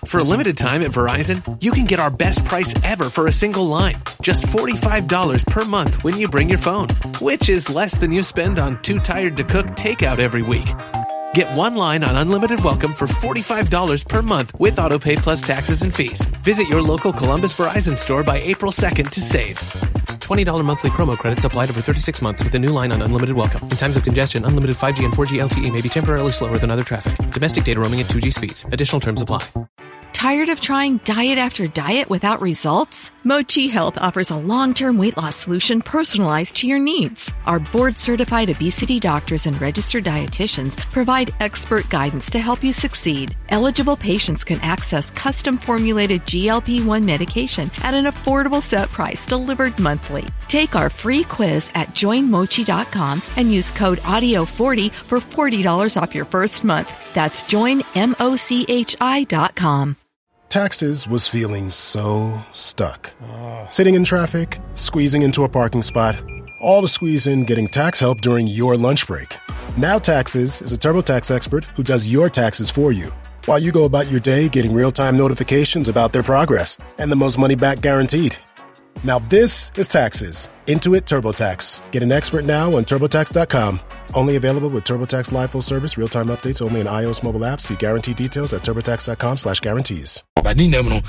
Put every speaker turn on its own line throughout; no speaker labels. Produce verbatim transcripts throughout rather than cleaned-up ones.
For a limited time at Verizon, you can get our best price ever for a single line. Just forty-five dollars per month when you bring your phone, which is less than you spend on Too Tired to Cook takeout every week. Get one line on Unlimited Welcome for forty-five dollars per month with AutoPay plus taxes and fees. Visit your local Columbus Verizon store by April second to save. twenty dollars monthly promo credits applied over thirty-six months with a new line on Unlimited Welcome. In times of congestion, unlimited five G and four G L T E may be temporarily slower than other traffic. Domestic data roaming at two G speeds. Additional terms apply.
Tired of trying diet after diet without results? Mochi Health offers a long-term weight loss solution personalized to your needs. Our board-certified obesity doctors and registered dietitians provide expert guidance to help you succeed. Eligible patients can access custom-formulated G L P one medication at an affordable set price delivered monthly. Take our free quiz at join mochi dot com and use code audio forty for forty dollars off your first month. That's join mochi dot com.
Taxes was feeling so stuck. Oh. Sitting in traffic, squeezing into a parking spot, all to squeeze in getting tax help during your lunch break. Now Taxes is a TurboTax expert who does your taxes for you, while you go about your day getting real-time notifications about their progress and the most money back guaranteed. Now this is Taxes. Intuit TurboTax. Get an expert now on TurboTax dot com. Only available with TurboTax Live Full Service. Real-time updates only in iOS mobile apps. See guarantee details at TurboTax dot com slash guarantees.
During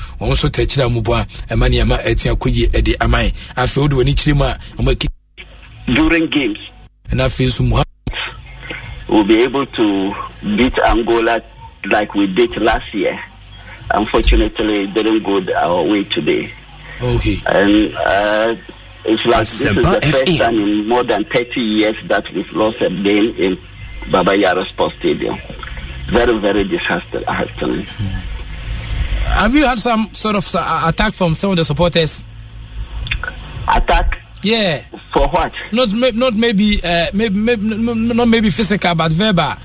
games, we'll be able to beat Angola like we did last year. Unfortunately, it didn't go our way today.
Okay.
And uh, it's like this is the first time in more than thirty years that we've lost a game in Baba Yara Sports Stadium. Very, very disheartening.
Mm. Have you had some sort of uh, attack from some of the supporters?
Attack?
Yeah.
For what?
Not, not maybe, uh, maybe, maybe, not maybe physical, but verbal.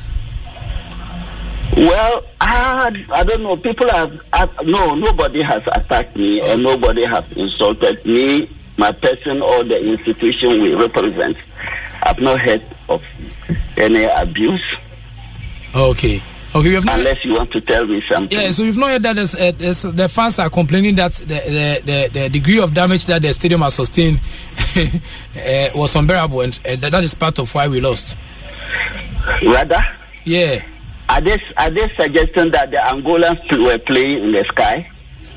Well, I, I don't know. People have, have no, nobody has attacked me, and nobody has insulted me, my person, or the institution we represent. I've not heard of any abuse.
Okay. Okay, you have not,
unless you want to tell me something.
Yeah, so you've not heard that there's, uh, there's, the fans are complaining that the, the, the, the degree of damage that the stadium has sustained uh, was unbearable, and uh, that is part of why we lost.
Rather?
Yeah.
Are they, are they suggesting that the Angolans were playing in the sky?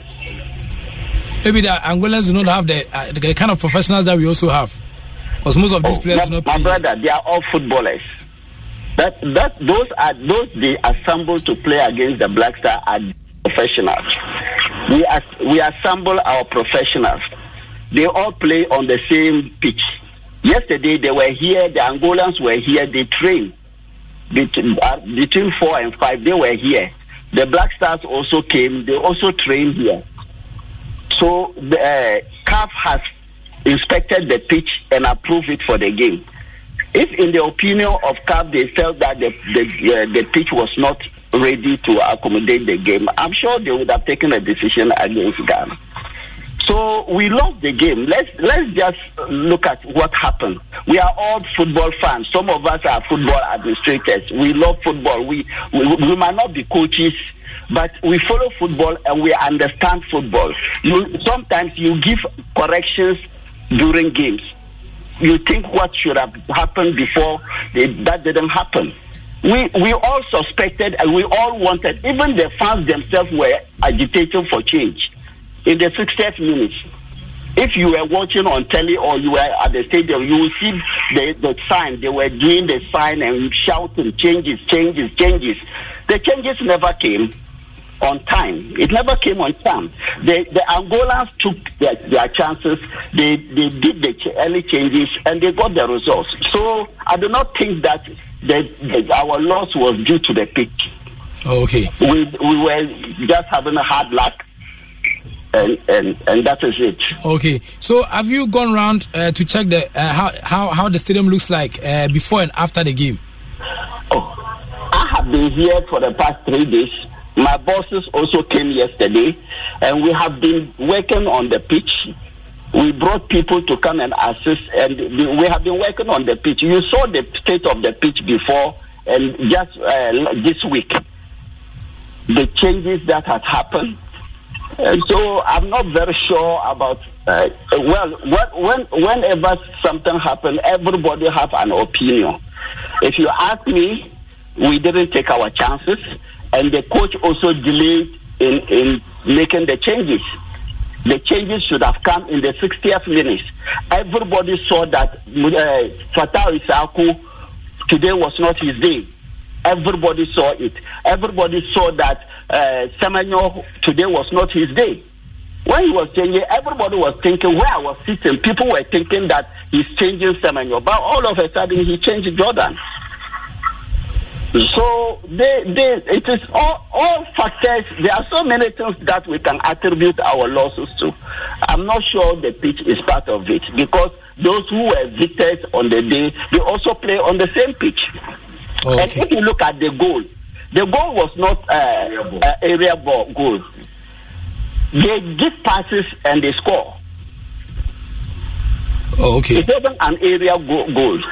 Maybe the Angolans do not have the, uh, the kind of professionals that we also have. Because most of these
oh,
players
my,
do not
play.
play.
My brother, they are all footballers. That that those are those they assemble to play against the Black Star are professionals. We as, we assemble our professionals. They all play on the same pitch. Yesterday they were here. The Angolans were here. They trained between, uh, between four and five. They were here. The Black Stars also came. They also trained here. So the uh, C A F has inspected the pitch and approved it for the game. If in the opinion of C A F they felt that the the, uh, the pitch was not ready to accommodate the game, I'm sure they would have taken a decision against Ghana. So we lost the game. Let's let's just look at what happened. We are all football fans. Some of us are football administrators. We love football. We we, we might not be coaches, but we follow football and we understand football. You sometimes you give corrections during games. You think what should have happened before, they, that didn't happen. We we all suspected and we all wanted, even the fans themselves were agitating for change. In the sixtieth minute, if you were watching on telly or you were at the stadium, you will see the, the sign. They were doing the sign and shouting, changes, changes, changes. The changes never came on time. It never came on time. The, the Angolans took their, their chances. They they did the ch- early changes and they got the results. So I do not think that the, the, our loss was due to the pitch.
Oh, okay.
We we were just having a hard luck. And, and and that is it.
Okay, so have you gone around uh, to check the uh, how, how how the stadium looks like uh, before and after the game?
Oh, I have been here for the past three days. My bosses also came yesterday, and we have been working on the pitch. We brought people to come and assist, and we have been working on the pitch. You saw the state of the pitch before, and just uh, this week. the changes that had happened. And so I'm not very sure about, uh, well, when, whenever something happens, everybody have an opinion. If you ask me, we didn't take our chances, and the coach also delayed in, in making the changes. The changes should have come in the sixtieth minute. Everybody saw that uh, Fatah Isaku today was not his day. Everybody saw it. Everybody saw that uh, Semenyo today was not his day. When he was changing, everybody was thinking where I was sitting. People were thinking that he's changing Semenyo, but all of a sudden he changed Jordan. So they, they, it is all, all factors. There are so many things that we can attribute our losses to. I'm not sure the pitch is part of it, because those who were victors on the day, they also play on the same pitch. Okay. And if you look at the goal, the goal was not uh, uh, area ball goal. They give passes and they score.
Oh, okay.
It wasn't an area go- goal.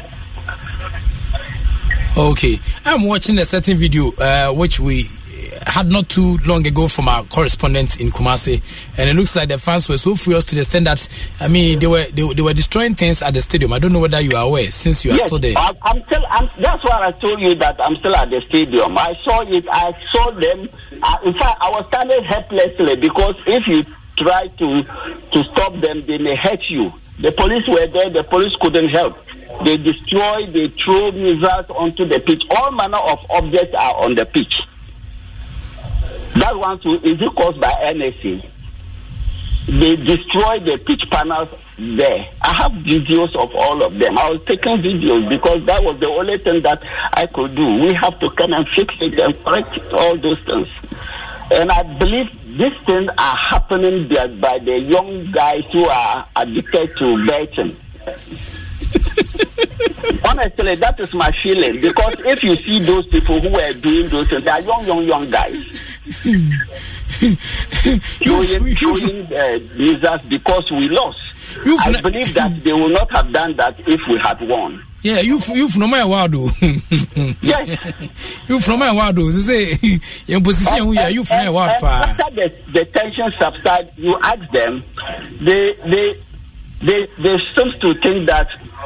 Okay, I'm watching a certain video uh, which we had not too long ago from our correspondent in Kumasi, and it looks like the fans were so furious to the extent that, I mean, they were they, they were destroying things at the stadium. I don't know whether you are aware, since you are
yes,
still there.
I'm, I'm still. I'm, that's why I told you that I'm still at the stadium. I saw it. I saw them. Uh, in fact, I was standing helplessly, because if you try to to stop them, they may hurt you. The police were there. The police couldn't help. They destroy, they throw missiles onto the pitch. All manner of objects are on the pitch. That one too is caused by N S A. They destroy the pitch panels there. I have videos of all of them. I was taking videos because that was the only thing that I could do. We have to come and fix it and correct all those things. And I believe these things are happening by the young guys who are addicted to betting. Honestly, that is my feeling, because if you see those people who are doing those things, they are young, young, young guys. Showing, showing uh, results because we lost. You've I believe that they will not have done that if we had won.
Yeah, you you from my wado.
Yes,
you from my wado. Say, your position we are you from my wado.
After the, the tension subside, you ask them. They they they they seem to think that.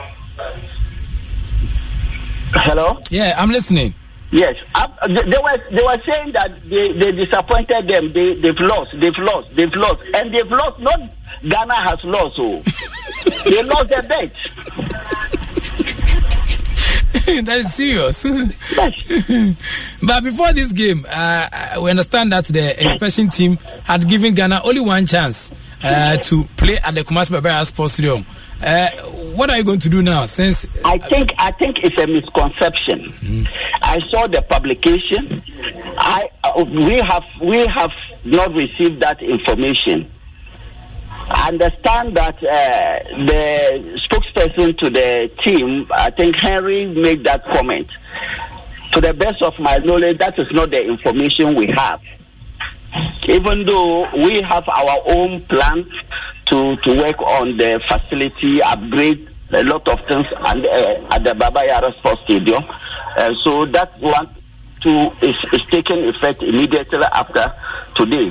Hello?
Yeah, I'm listening.
Yes, uh, they, they were they were saying that they, they disappointed them. They they've lost, they've lost, they've lost, and they've lost. Not Ghana has lost, so they lost their bet.
That is serious.
Yes.
But before this game, uh, we understand that the expansion team had given Ghana only one chance uh, to play at the Kumasi Barbera Sports Stadium. Uh, what are you going to do now? Since uh,
I think I think it's a misconception. Mm. I saw the publication. I uh, we have we have not received that information. I understand that uh, the spokesperson to the team, I think Henry, made that comment. To the best of my knowledge, that is not the information we have. Even though we have our own plans to, to work on the facility, upgrade a lot of things and, uh, at the Baba Yara Sports Stadium. Uh, so that one too is, is taking effect immediately after today.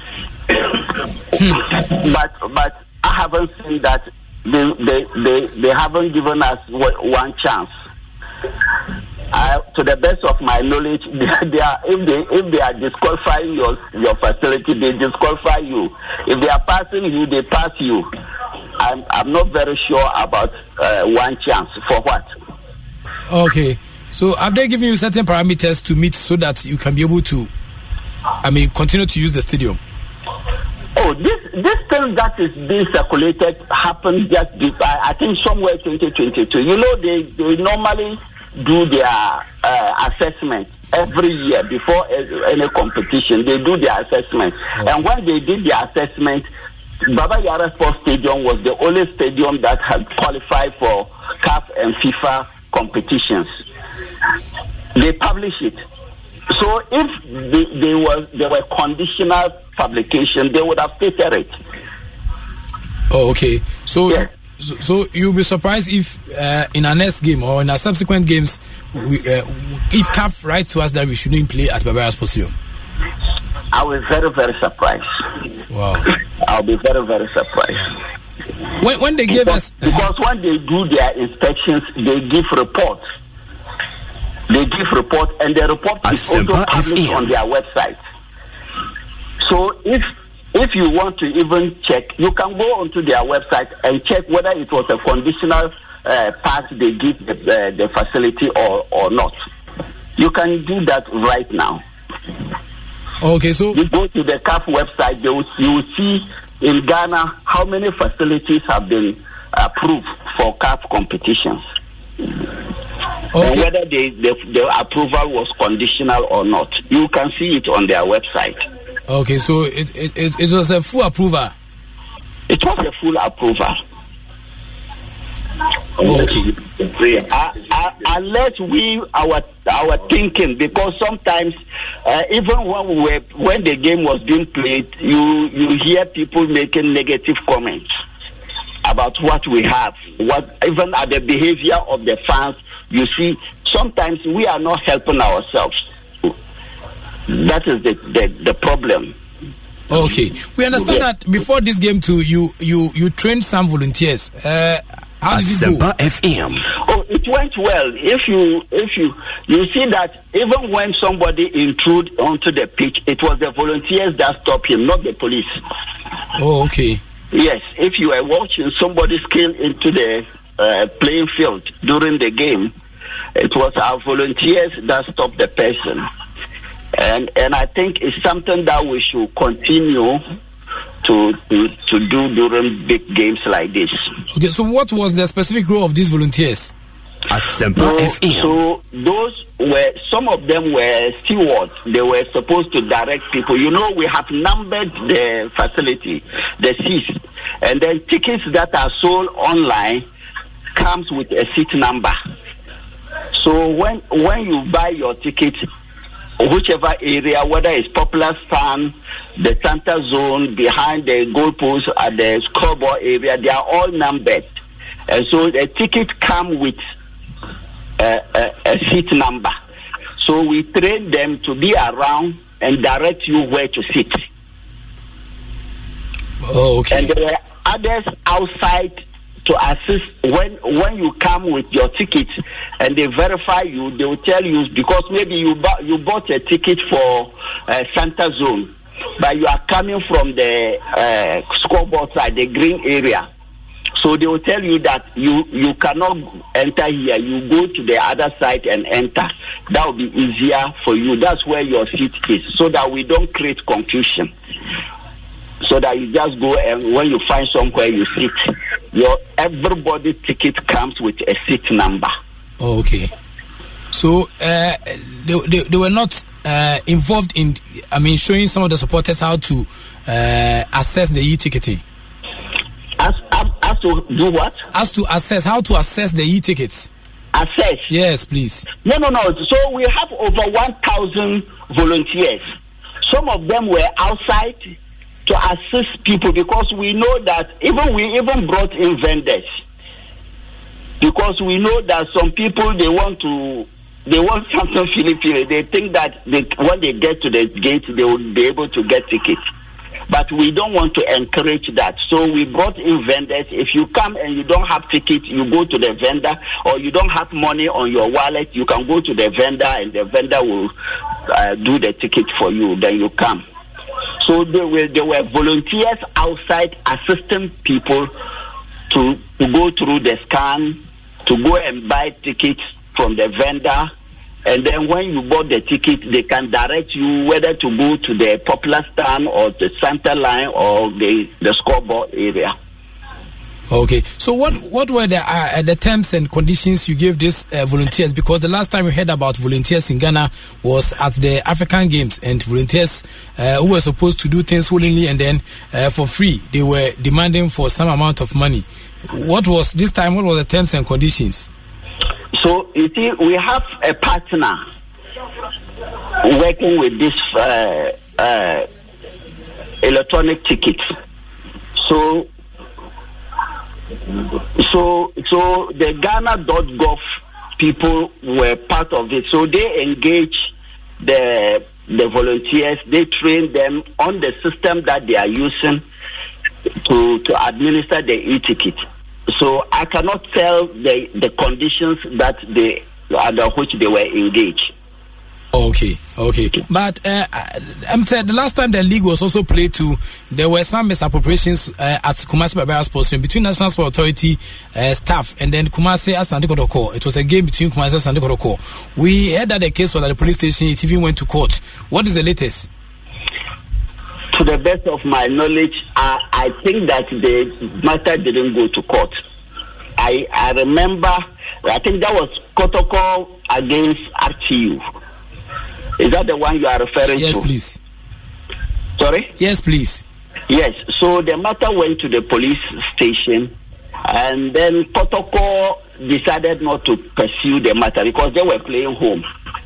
but but I haven't seen that they they, they, they haven't given us one chance. Uh, to the best of my knowledge, they, they are, if they if they are disqualifying your your facility, they disqualify you. If they are passing you, they pass you. I'm I'm not very sure about uh, one chance for what.
Okay, so have they given you certain parameters to meet so that you can be able to, I mean, continue to use the stadium?
Oh, this this thing that is being circulated happened just before, I think somewhere twenty twenty-two. You know, they, they normally do their uh, assessment every year before any competition. They do their assessment. Okay. And when they did their assessment, Baba Yara Sports Stadium was the only stadium that had qualified for C A F and FIFA competitions. They publish it. So if they, they were they were conditional publication, they would have stated it.
Oh, okay. So,
yeah.
so, so you'll be surprised if uh, in our next game or in our subsequent games, we, uh, if C A F writes to us that we shouldn't play at Barbera Sports Stadium.
I was very, very surprised.
Wow.
I'll be very, very surprised.
When, when they give
because,
us...
Because when they do their inspections, they give reports. They give reports, and the report is also published on their website. So if if you want to even check, you can go onto their website and check whether it was a conditional uh, pass they give the, uh, the facility or, or not. You can do that right now.
Okay, so
you go to the C A F website, you will, you will see in Ghana how many facilities have been approved for C A F competitions. Okay. And whether they, the, the approval was conditional or not. You can see it on their website.
Okay, so it it, it, it was a full approval.
It was a full approval.
Okay.
Uh, uh, unless we our our thinking, because sometimes uh, even when we were, when the game was being played, you you hear people making negative comments about what we have, what even at the behavior of the fans. You see, sometimes we are not helping ourselves. That is the the, the problem.
Okay, we understand yes. that before this game too, you you you trained some volunteers. Uh, how did it go?
F M.
Oh, it went well. If you if you you see that even when somebody intrude onto the pitch, it was the volunteers that stopped him, not the police.
Oh, okay.
Yes, if you are watching somebody scale into the uh, playing field during the game, it was our volunteers that stopped the person. And and I think it's something that we should continue to, to to do during big games like this.
Okay, so what was the specific role of these volunteers?
So, so those were, some of them were stewards. They were supposed to direct people. You know, we have numbered the facility, the seats, and then tickets that are sold online comes with a seat number. So when when you buy your ticket, whichever area, whether it's Popular Stand, the center zone, behind the goalpost, at the scoreboard area, they are all numbered. And so the ticket come with a, a, a seat number. So we train them to be around and direct you where to sit.
Oh, okay.
And there are others outside to assist when when you come with your ticket and they verify you. They will tell you, because maybe you bought you bought a ticket for uh, center zone, but you are coming from the uh, scoreboard side, the green area. So they will tell you that you you cannot enter here. You go to the other side and enter. That will be easier for you. That's where your seat is, so that we don't create confusion. So that you just go, and when you find somewhere you sit, your everybody ticket comes with a seat number.
Oh, okay. So uh, they, they they were not uh, involved in, I mean, showing some of the supporters how to uh, assess the e-ticketing.
As, as as to do what?
As to assess, how to assess the e-tickets.
Assess?
Yes, please.
No, no, no. So we have over one thousand volunteers. Some of them were outside to assist people, because we know that even we even brought in vendors, because we know that some people, they want to they want something Filipino. They think that they, when they get to the gate, they will be able to get tickets. But we don't want to encourage that. So we brought in vendors. If you come and you don't have tickets, you go to the vendor, or you don't have money on your wallet, you can go to the vendor and the vendor will uh, do the ticket for you. Then you come. So there were, there were volunteers outside assisting people to, to go through the scan, to go and buy tickets from the vendor. And then when you bought the ticket, they can direct you whether to go to the Popular Stand or the center line or the, the scoreboard area.
Okay. So what what were the uh, the terms and conditions you gave these uh, volunteers? Because the last time we heard about volunteers in Ghana was at the African Games, and volunteers uh, who were supposed to do things willingly and then uh, for free, they were demanding for some amount of money. What was this time? What were the terms and conditions?
So, you see, we have a partner working with this uh, uh, electronic tickets. So, so, so the Ghana dot gov people were part of it. So they engage the the volunteers, they train them on the system that they are using to to administer the e-ticket. So I cannot tell the the conditions that they under which they were engaged.
Okay, okay. But uh, I'm saying the last time the league was also played too, there were some misappropriations uh, at Kumasi Barbara Sports between National Sport Authority uh, staff and then Kumasi Asante Kotoko. It was a game between Kumasi and Asante Kotoko. We heard that the case was at the police station. It even went to court. What is the latest?
To the best of my knowledge, I, I think that the matter didn't go to court. I I remember, I think that was Kotoko against R T U. Is that the one you are referring
yes,
to? Yes,
please.
Sorry?
Yes, please.
Yes, so the matter went to the police station, and then Kotoko decided not to pursue the matter because they were playing home.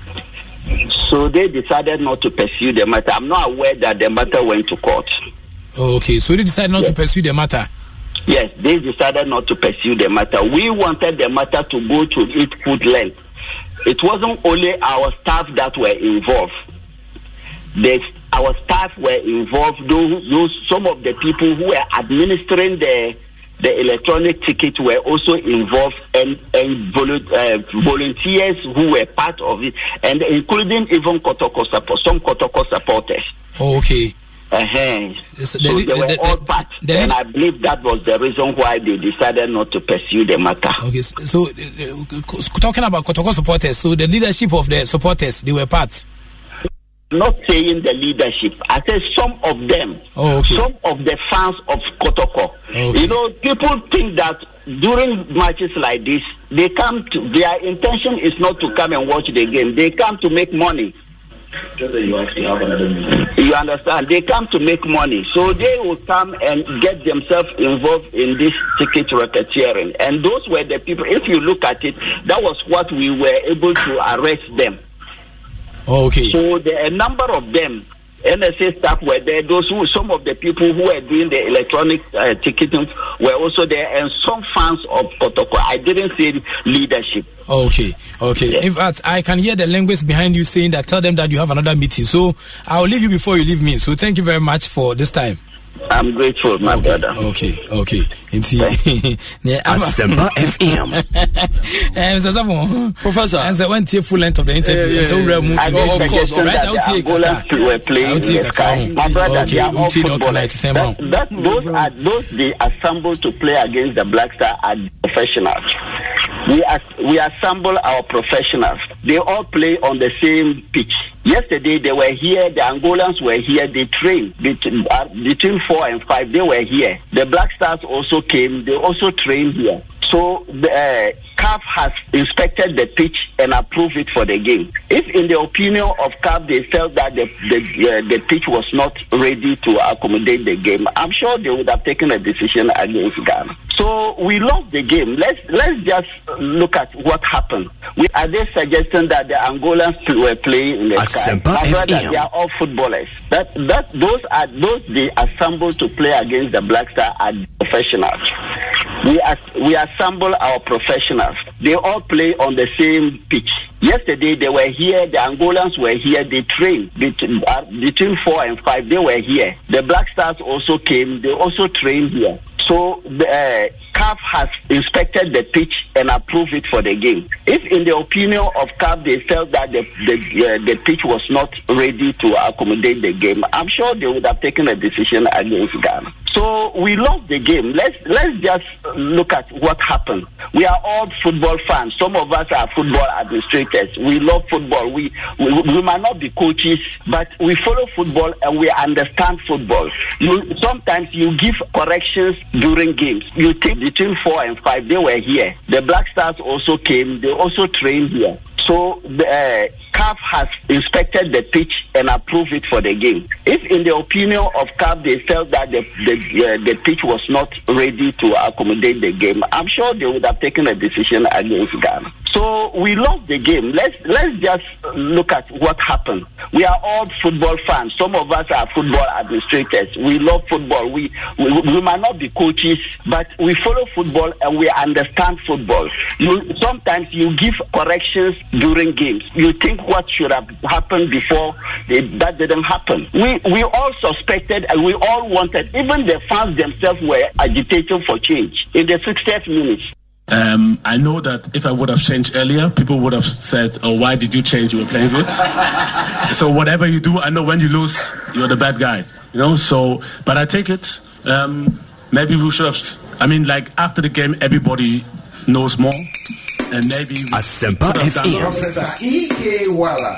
So they decided not to pursue the matter. I'm not aware that the matter went to court.
Okay, so they decided not yes. to pursue the matter?
Yes, they decided not to pursue the matter. We wanted the matter to go to its full length. It wasn't only our staff that were involved. The, our staff were involved. Those, those, some of the people who were administering the the electronic ticket were also involved, and, and volu- uh, volunteers who were part of it, and including even Kotoko support, some Kotoko supporters.
Oh, okay.
Uh-huh.
So,
so
the,
they were
the,
all
the,
part,
the,
and I believe that was the reason why they decided not to pursue the matter.
Okay, so uh, talking about Kotoko supporters, so the leadership of the supporters, they were part?
Not saying the leadership. I said some of them.
Oh, okay.
Some of the fans of Kotoko.
Okay.
You know, people think that during matches like this, they come to, their intention is not to come and watch the game. They come to make money. You understand? They come to make money. So they will come and get themselves involved in this ticket racketeering. And those were the people, if you look at it, that was what we were able to arrest them.
Oh, okay.
So there are a number of them. N S A staff were there. Those who, some of the people who were doing the electronic uh, ticketing were also there, and some fans of Kotoko. I didn't say leadership.
Okay, okay.
Yes.
In fact, I can hear the language behind you saying that. Tell them that you have another meeting. So I'll leave you before you leave me. So thank you very much for this time.
I'm grateful, my
okay,
brother.
Okay, okay.
Asempa F M.
Professor, I'm the one full length of the interview.
Yeah, yeah,
so
yeah.
Move,
I
oh, of course,
right?
I'll take
Angola were playing in the sky. My brother, okay, they are all footballers. That, that, those are those they assemble to play against the Black Star are professionals. We are, we assemble our professionals. They all play on the same pitch. Yesterday they were here, the Angolans were here, they trained between, uh, between four and five, they were here. The Black Stars also came, they also trained here. So the uh, C A F has inspected the pitch and approved it for the game. If in the opinion of C A F they felt that the the, uh, the pitch was not ready to accommodate the game, I'm sure they would have taken a decision against Ghana. So we lost the game. Let's let's just look at what happened. We are they suggesting that the Angolans were playing in the sky? My brother, they are all footballers. That that those are those they assemble to play against the Black Star are professionals. We are we assemble our professionals. They all play on the same pitch. Yesterday they were here, the Angolans were here, they trained between, uh, between four and five, they were here. The Black Stars also came, they also trained here. So the uh, C A F has inspected the pitch and approved it for the game. If in the opinion of C A F they felt that the the, uh, the pitch was not ready to accommodate the game, I'm sure they would have taken a decision against Ghana. So we lost the game. Let's let's just look at what happened. We are all football fans. Some of us are football administrators. We love football. We we, we might not be coaches, but we follow football and we understand football. You sometimes you give corrections during games. You take between four and five. They were here. The Black Stars also came. They also trained here. So the uh, C A F has inspected the pitch and approved it for the game. If in the opinion of C A F they felt that the the, uh, the pitch was not ready to accommodate the game, I'm sure they would have taken a decision against Ghana. So we lost the game. Let's let's just look at what happened. We are all football fans. Some of us are football administrators. We love football. We, we we might not be coaches, but we follow football and we understand football. You sometimes you give corrections during games. You think what should have happened before, they, that didn't happen. We we all suspected and we all wanted. Even the fans themselves were agitating for change in the sixtieth minute.
Um, I know that if I would have changed earlier, people would have said, oh, why did you change? You were playing good. So whatever you do, I know when you lose, you're the bad guy. You know, so, but I take it. Um, maybe we should have, I mean, like, after the game, everybody knows more. And maybe we
Asempa
could have done more.
Professor E K Wala.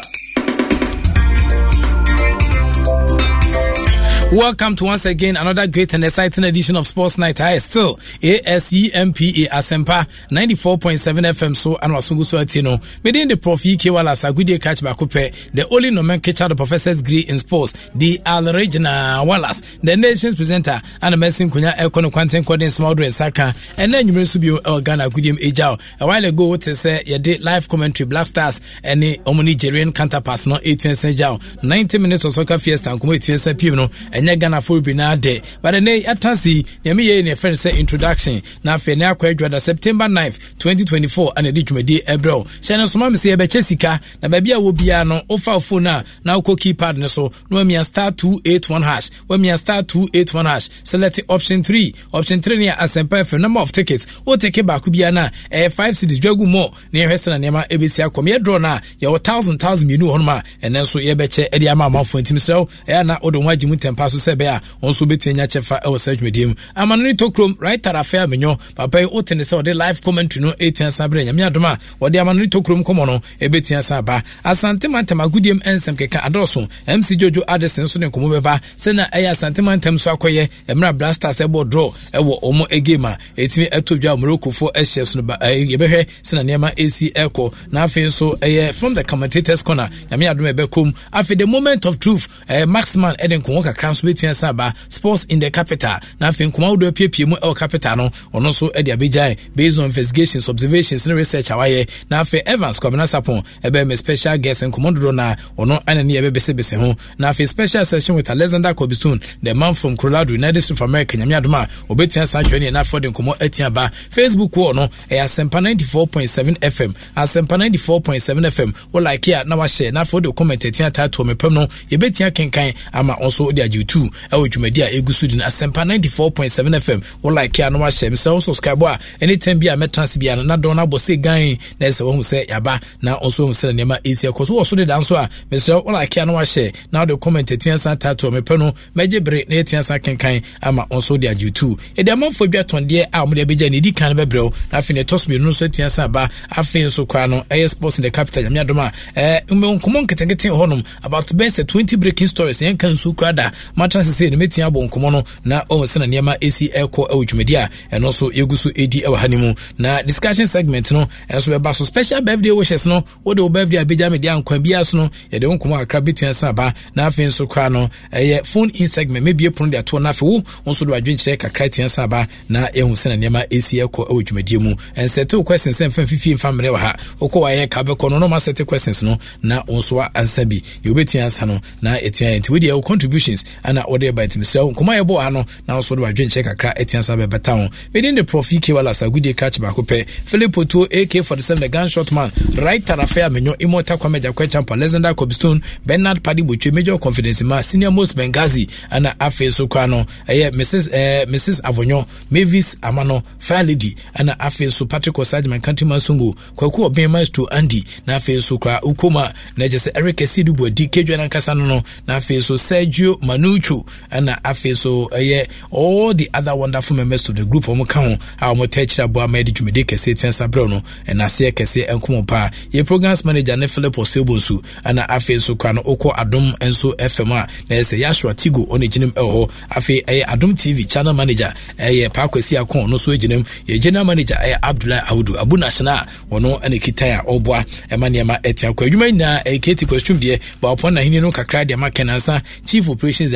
Welcome to once again another great and exciting edition of Sports Night. I still A S E M P A Asempa ninety-four point seven F M. So and was so atino. Within the Prof E K Wallace a good catch back up. The only nomenclature the professor's degree in sports. The Al Regina Wallace, the nation's presenter, and a messing kunya econo quantum coding small dress saka. And then you may subio Ghana Gudium Ejao. A while ago to say you did live commentary Black Stars and the Omni Nigerian counterparts no eight twenty Jao. ninety minutes of soccer fiesta and come eight twenty Pino. And Ghana for be now day, but a nay at Tansi, Yami in a friend say introduction. Now, for now, quite September ninth, twenty twenty-four, and a ditch ebro. Shannon Sumam say a Jessica, na baby will be no offer for now. Now, cookie partner so no me a star two eight one hash. When me a star two eight one hash, select option three, option three near as a number of tickets. Or take it back could be a five cities dragu more near Western and Yama A B C. Come here, draw now, your thousand thousand you know, Honma, and then so ye betcha Eddie Amama for himself, and now Odon Wajimu Tempasu Sebea, also between Yachefa or search medium. I'm an Tokrum, right at a fair menu, Papa Oten is the live commentary no eighteen Sabre, Yamiadoma, or the Aman Tokrum Comono, a Betian Saba, as Santimantama Gudium and Samkeka Adoso, M C Jojo Addison, Son Comobeba, Sena Aya Santimantem Swakoye, Emra Blasters Ebo Draw, Ewo Omo Egema, eight me at Tuja Morocco for Eshes, Yebehe, Senanema A C Echo, nothing so from the commentators' corner, Yamiadome Bekum, after the moment of truth, Maxman Eden Kumaka Crowns between Saba, sports in the capital, nothing Kumaudo P P M El Capitano, or also Eddie Abijay, based on investigations, observations, and research. Hawaii, now for Evans, Kwabena Sapon, a very special guest and Commodore na, or no, and any Bese home. Now for special session with Alexander Kobistun, the man from Colorado, United States of America, Yamiaduma, Obetian Sanjoni, and affording Kumo Etiaba, Facebook war no, a Asempa ninety-four point seven F M, Asempa ninety-four point seven F M, or like here, now I share, now for the comment at to me perno, Yebetia Kenkai, ama also the YouTube, our Jumedia Egusudin, Asempa ninety-four point seven F M, or like here, now I share, so subscribe, anytime be a metransibia, and not dona bose guy, there's one who say Yaba, now also say the name easier, because also the dancer, Mister Or like here, now I share, now the comment at Tiansa to me perno, Major Break, Natiansa Kenkai, ama also the YouTube. A demon for Beaton, dear, I'm the Bijani, D. Canberra, nothing a toss me, no set Tiansa ba, I feel so crano, air sports in the capital, Yadoma, eh, um, come on, getting honum about best twenty breaking stories, and can so crada, matras say the meeting abon Komono, now over San Yama A C Echo Ouch Media, and also Yegusu A D our honeymoon. Now discussion segment, no, and so about so special birthday wishes, no, what the birthday Abija Media and Quambias, no, you don't come out crab between Saba, nothing so crano, a phone in segment, maybe a pond at two and a half, also do I drink check a criterion Saba, now Emusen Yama A C Echo Ouch Medium, and set two questions and fifteen family ha, Oko I Cabecon, no mass set questions, no, now also answer be, you bet answer no, now it's with your contributions and order by himself, Kumaya Boano, now so do I drink check a crack at Yansabe Batown. Within the Prof E K Wallace a good catch back up, Philippo two A K forty-seven the gunshot man, right at a fair menu, immortal comedy question for Alexander Kobistun, Bernard Paddy Buche, major confidence in my senior most Benghazi, and Afe Sokrano, a Missus Missus Avonyo, Mavis Amano, Fair Lady, and Afe So Patrick Osajman Countryman Sungu, Kwaku Bemas to Andy, Nafe Sokra, Ukuma, Najas Eric Sidubu, D K Joan Casano, Nafe So Sergio Manuchu, and Afe So all the other wonderful members of the group of Mokao, our Motechra Boa Medi Jumedeke Satan Sabrono, and Asia Kese and Kumopa, ye programs manager Nefilip Osebosu, and Afe So Kano Oko Adum and so F M A, there's a Yashua Tigo on a Jinem Eho, Afe a Adum T V channel manager, a Pakwesi Akon, no so Jinem, a general manager, a Abdullah Audu, Abu Nashana, or no, and a Kitaya, or Boa, a Maniama Etiako. You may now a Katie costume dear, but upon a Hino Kakra, the Macanasa, Chief Operations at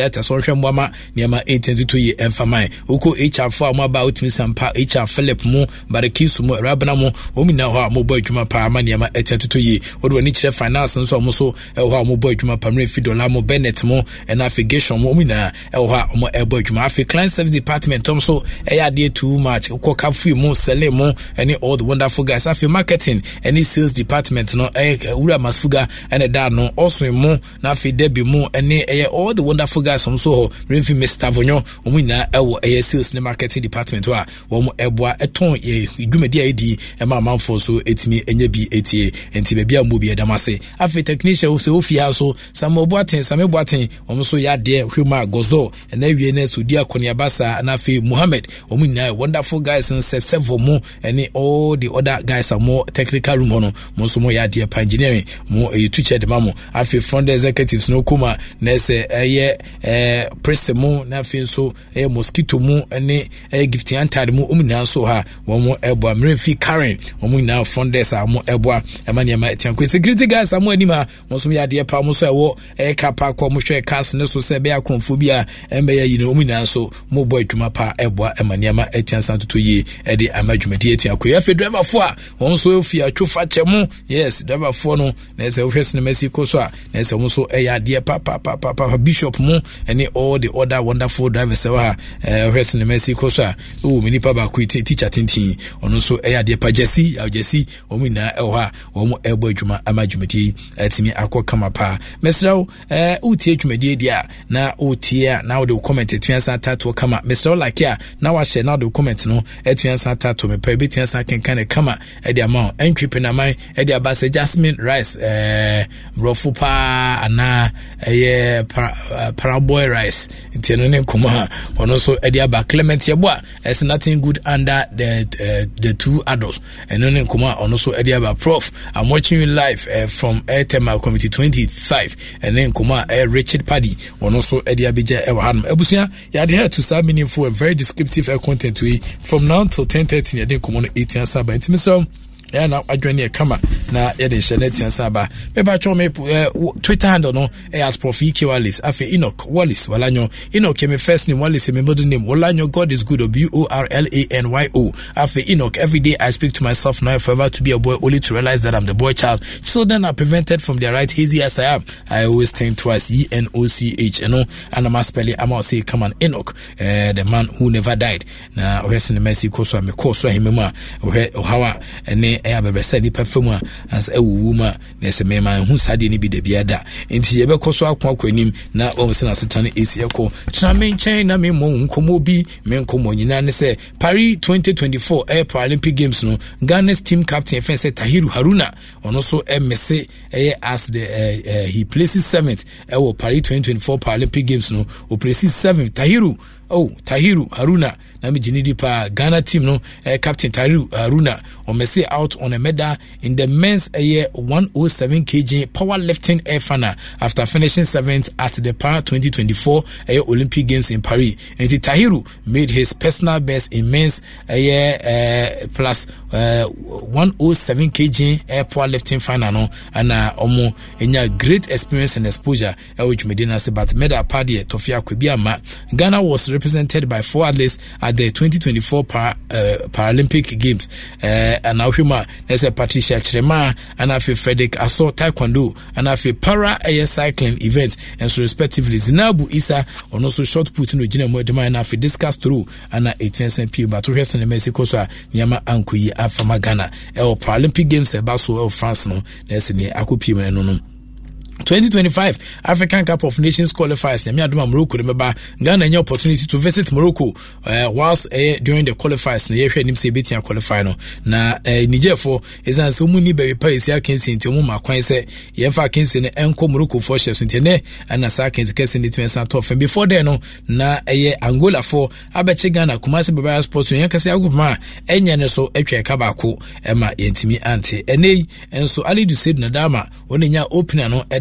director so hwe mbama niema eight twenty-two ye emfaman uko H R four amaba utimi sampa H R Philip mu Barakisu mu Rabana mu omina ho a mo boy dwuma pa ama niema eight twenty-two ye odo ni kire finance nso mo so e ho a mo boy dwuma pa Mrefi Dola mo Bennett mo and navigation mo omina e ho a mo e boy dwuma afi client service department tom so e ya dey too much uko kafu mo sele mo any all the wonderful guys afi marketing any sales department no e ura masfuga and da no also mo na afi debi mo any all the wonderful guys from so Renfi Mister Vonyo omina e wo e sales ne marketing department wa wo mo eboa eton e dwumadi adi e ma manfo so etimi enye bi etie enti be bia mo bi edamase afi technician so ofia so samo boaten same boaten wo so ya de hwema gozo na wie na so dia konia basa na afi Muhammad omina wonderful guys and say several mo any all the other guys are more technical room no mo so mo ya de engineering mo e tuche de mamo afi front executives no kuma na se eye eh presemo na afi so eh mosquito mu ene eh gifting antad mu omina so ha wo mo ebo Mrefi Karen omina front desk a mo ebo amane ma tianko security guys amo anima mo so ya de pa mo so ewo eh kapa ko mo hwe cast ne so se be akromfobia embe ya yine omina so mo boy dwuma pa ebo amane ma etiansa toto yi e de amadwumadi etianko ya fe driver fo a won so ofi atwofa chemu yes driver fo no na se wo hwe sinema siko so a na se mo so e ya de pa pa pa pa bishop mu and all the other wonderful drivers wa eh hwe sinema siko so a o mini pa ba ku teacher tintin ono so e ya de pa jesi ya jesi omina e ho a wo mo ebo adwuma amadwumadi atimi akokama pa mesrawo eh utie adwumadi dia na utie na wo de comment etuansa tato kama mesrawo like ya na wa share na de comment no etuansa tato me pa betuansa kenkan kama e de ama entwipe na man e de abase Jasmine Rice eh brofu pa ana eh paraboy rice nteno ne kuma ono so e de aba Clement yeboa it's nothing good under the uh, the two adults eno ne kuma ono so e de aba prof I'm watching you live uh, from Airtema committee twenty-five and then kuma uh, Richard Paddy ono so e de abija e wa hanum ebusia ya de to some meaningful and very descriptive uh, content we from now till ten thirty ya de kuma no eight years aba intimi so ya na adwani e kama na ya de sheneti ansaba me ba cho me uh, Twitter handle no e as Prof E K Wallace afi Enoch Wallace walanyo Enoch me first name Wallace me middle name walanyo God is good, B O R L A N Y O afi Enoch. Every day I speak to myself now forever to be a boy, only to realize that I'm the boy child. Children are prevented from their right, hazy as I am. I always think twice, E N O C H, you know, and I'm spelling I'm out say come on Enoch, uh, the man who never died. Na rest in the mercy course me course him ma how and e abebe se ni perfume as e wuma na se me man hu sade ni bi de biada enti ye be koso akwa kwanim na o se na setane esi ekọ tena me nchen na me mo nkomo bi me nkomo nyina ne se Paris twenty twenty-four Air Paralympic Games no Ghana's team captain fe se Tahiru Haruna ono so emese eh as the uh, uh, he places seventh e wo Paris twenty twenty-four Paralympic Games no o places seventh Tahiru oh Tahiru Haruna na me jinidi pa Ghana team no uh, captain Tahiru Haruna o messe out on a medal in the men's uh, one oh seven kilograms powerlifting air final after finishing seventh at the Para twenty twenty-four uh, Olympic Games in Paris. And Tahiru made his personal best in men's uh, uh, plus uh, one oh seven kilograms air powerlifting final no and uh, omo enya great experience and exposure uh, which Medina say but medal party Tofia Kwebiama. Ghana was represented by four athletes at the twenty twenty-four Para, uh, Paralympic Games. Uh, and now huma there's a Patricia Chirema and afi Frederick Aso taekwondo and afi para air cycling event and so respectively Zinabu Isa on also short put no gina mo demand afi discuss through and a eighteen p but to hear in Mexico so nyama ankoyi afama Ghana e Paralympic Games e ba so e France no there's ni akopi me no no twenty twenty-five African Cup of Nations qualifiers. Nyame adoma Morocco remember Ghana any opportunity to visit Morocco uh, whilst uh, during the qualifiers na yehwe nim se betia qualify no na uh, Niger for ezan se mu ni be pa esi akensi nti mu makwan se yemfa akensi ne enko Morocco for shares nti ne ana sa akensi kese ne timensa to fem before then no na eye Angola for abeche Ghana Kumasi Baba Sports yen kase aguma enye ne so atwa ka ba ko e ma yentimi ante enei enso Ali Du Said Nadama onenya opener no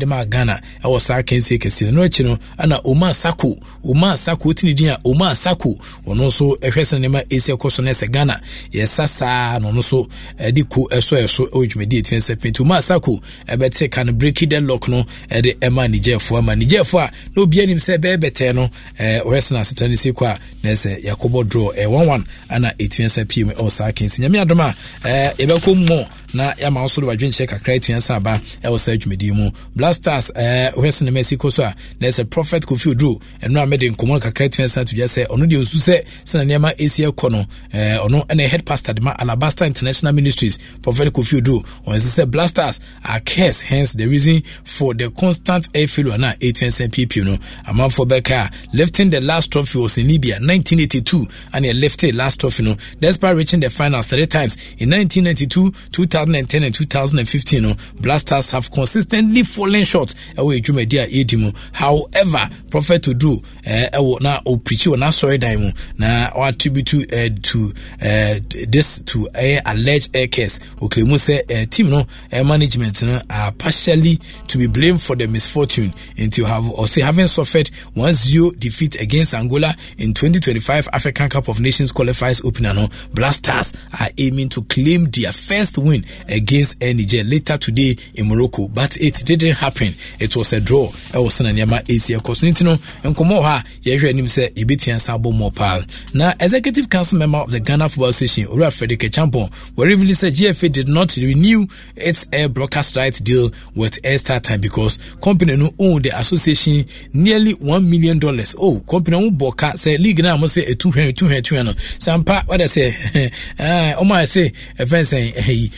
ma Ghana e was sa kensi kesi no echi no ana Omar Sako Omar Sako tini din a Omar Sako ono so ehwese ne ma esi ekoso na se Ghana yes sasa no no so di ku eso eso ojumedi etinse penti Omar Sako e bete kan break the lock no e de ema Nigerfo ama Nigerfo a no bia nim se be bete no eh ohwese na setani si kwa na se Yakobo draw e one one ana etinse pm o sa kensi nyame adoma eh e be ko mo na ya ma so do wadwen check akra etinse aba e wo sa ojumedi mu Blasters eh ohwese na Mexico so a na se Prophet Kofi Odu eno amede nkomo kakra etinse to just say ono de osu se se na ma esi ekono eh ono na head pastor de ma Alabasta International Ministries Prophet Kofi Odu on say Blasters are cursed, hence the reason for the constant air failure na eighteen P P no amount for Becca lifting the last trophy was in Libya nineteen eighty-two and he lifted last trophy no despite reaching the finals three times in nineteen ninety-two, two thousand ten and two thousand fifteen no Blasters have consistently fallen short away Jumedia Edimu. However, Prophet Odu eh na o preach na sorry dime na o attribute to uh, to uh, this to uh, alleged air case o claim say uh, team no uh, management no are partially to be blamed for the misfortune until have or say having suffered one zero defeat against Angola in twenty twenty-five African Cup of Nations qualifiers opener no Blasters are aiming to claim their first win against Niger later today in Morocco, but it didn't happen. It was a draw. It was na nyama Asia cause no enkomo ha ye hwe nim say ebetian sabo more pal. Now executive council member of the Ghana Football Association Ora Frederick Champon were revealed said G F A did not renew its air broadcast rights deal with Air Star Time because company no own the association nearly one million dollars. Oh, company no boka say league na mo say e two hundred two hundred no. Sampa what I say eh o ma say e fen say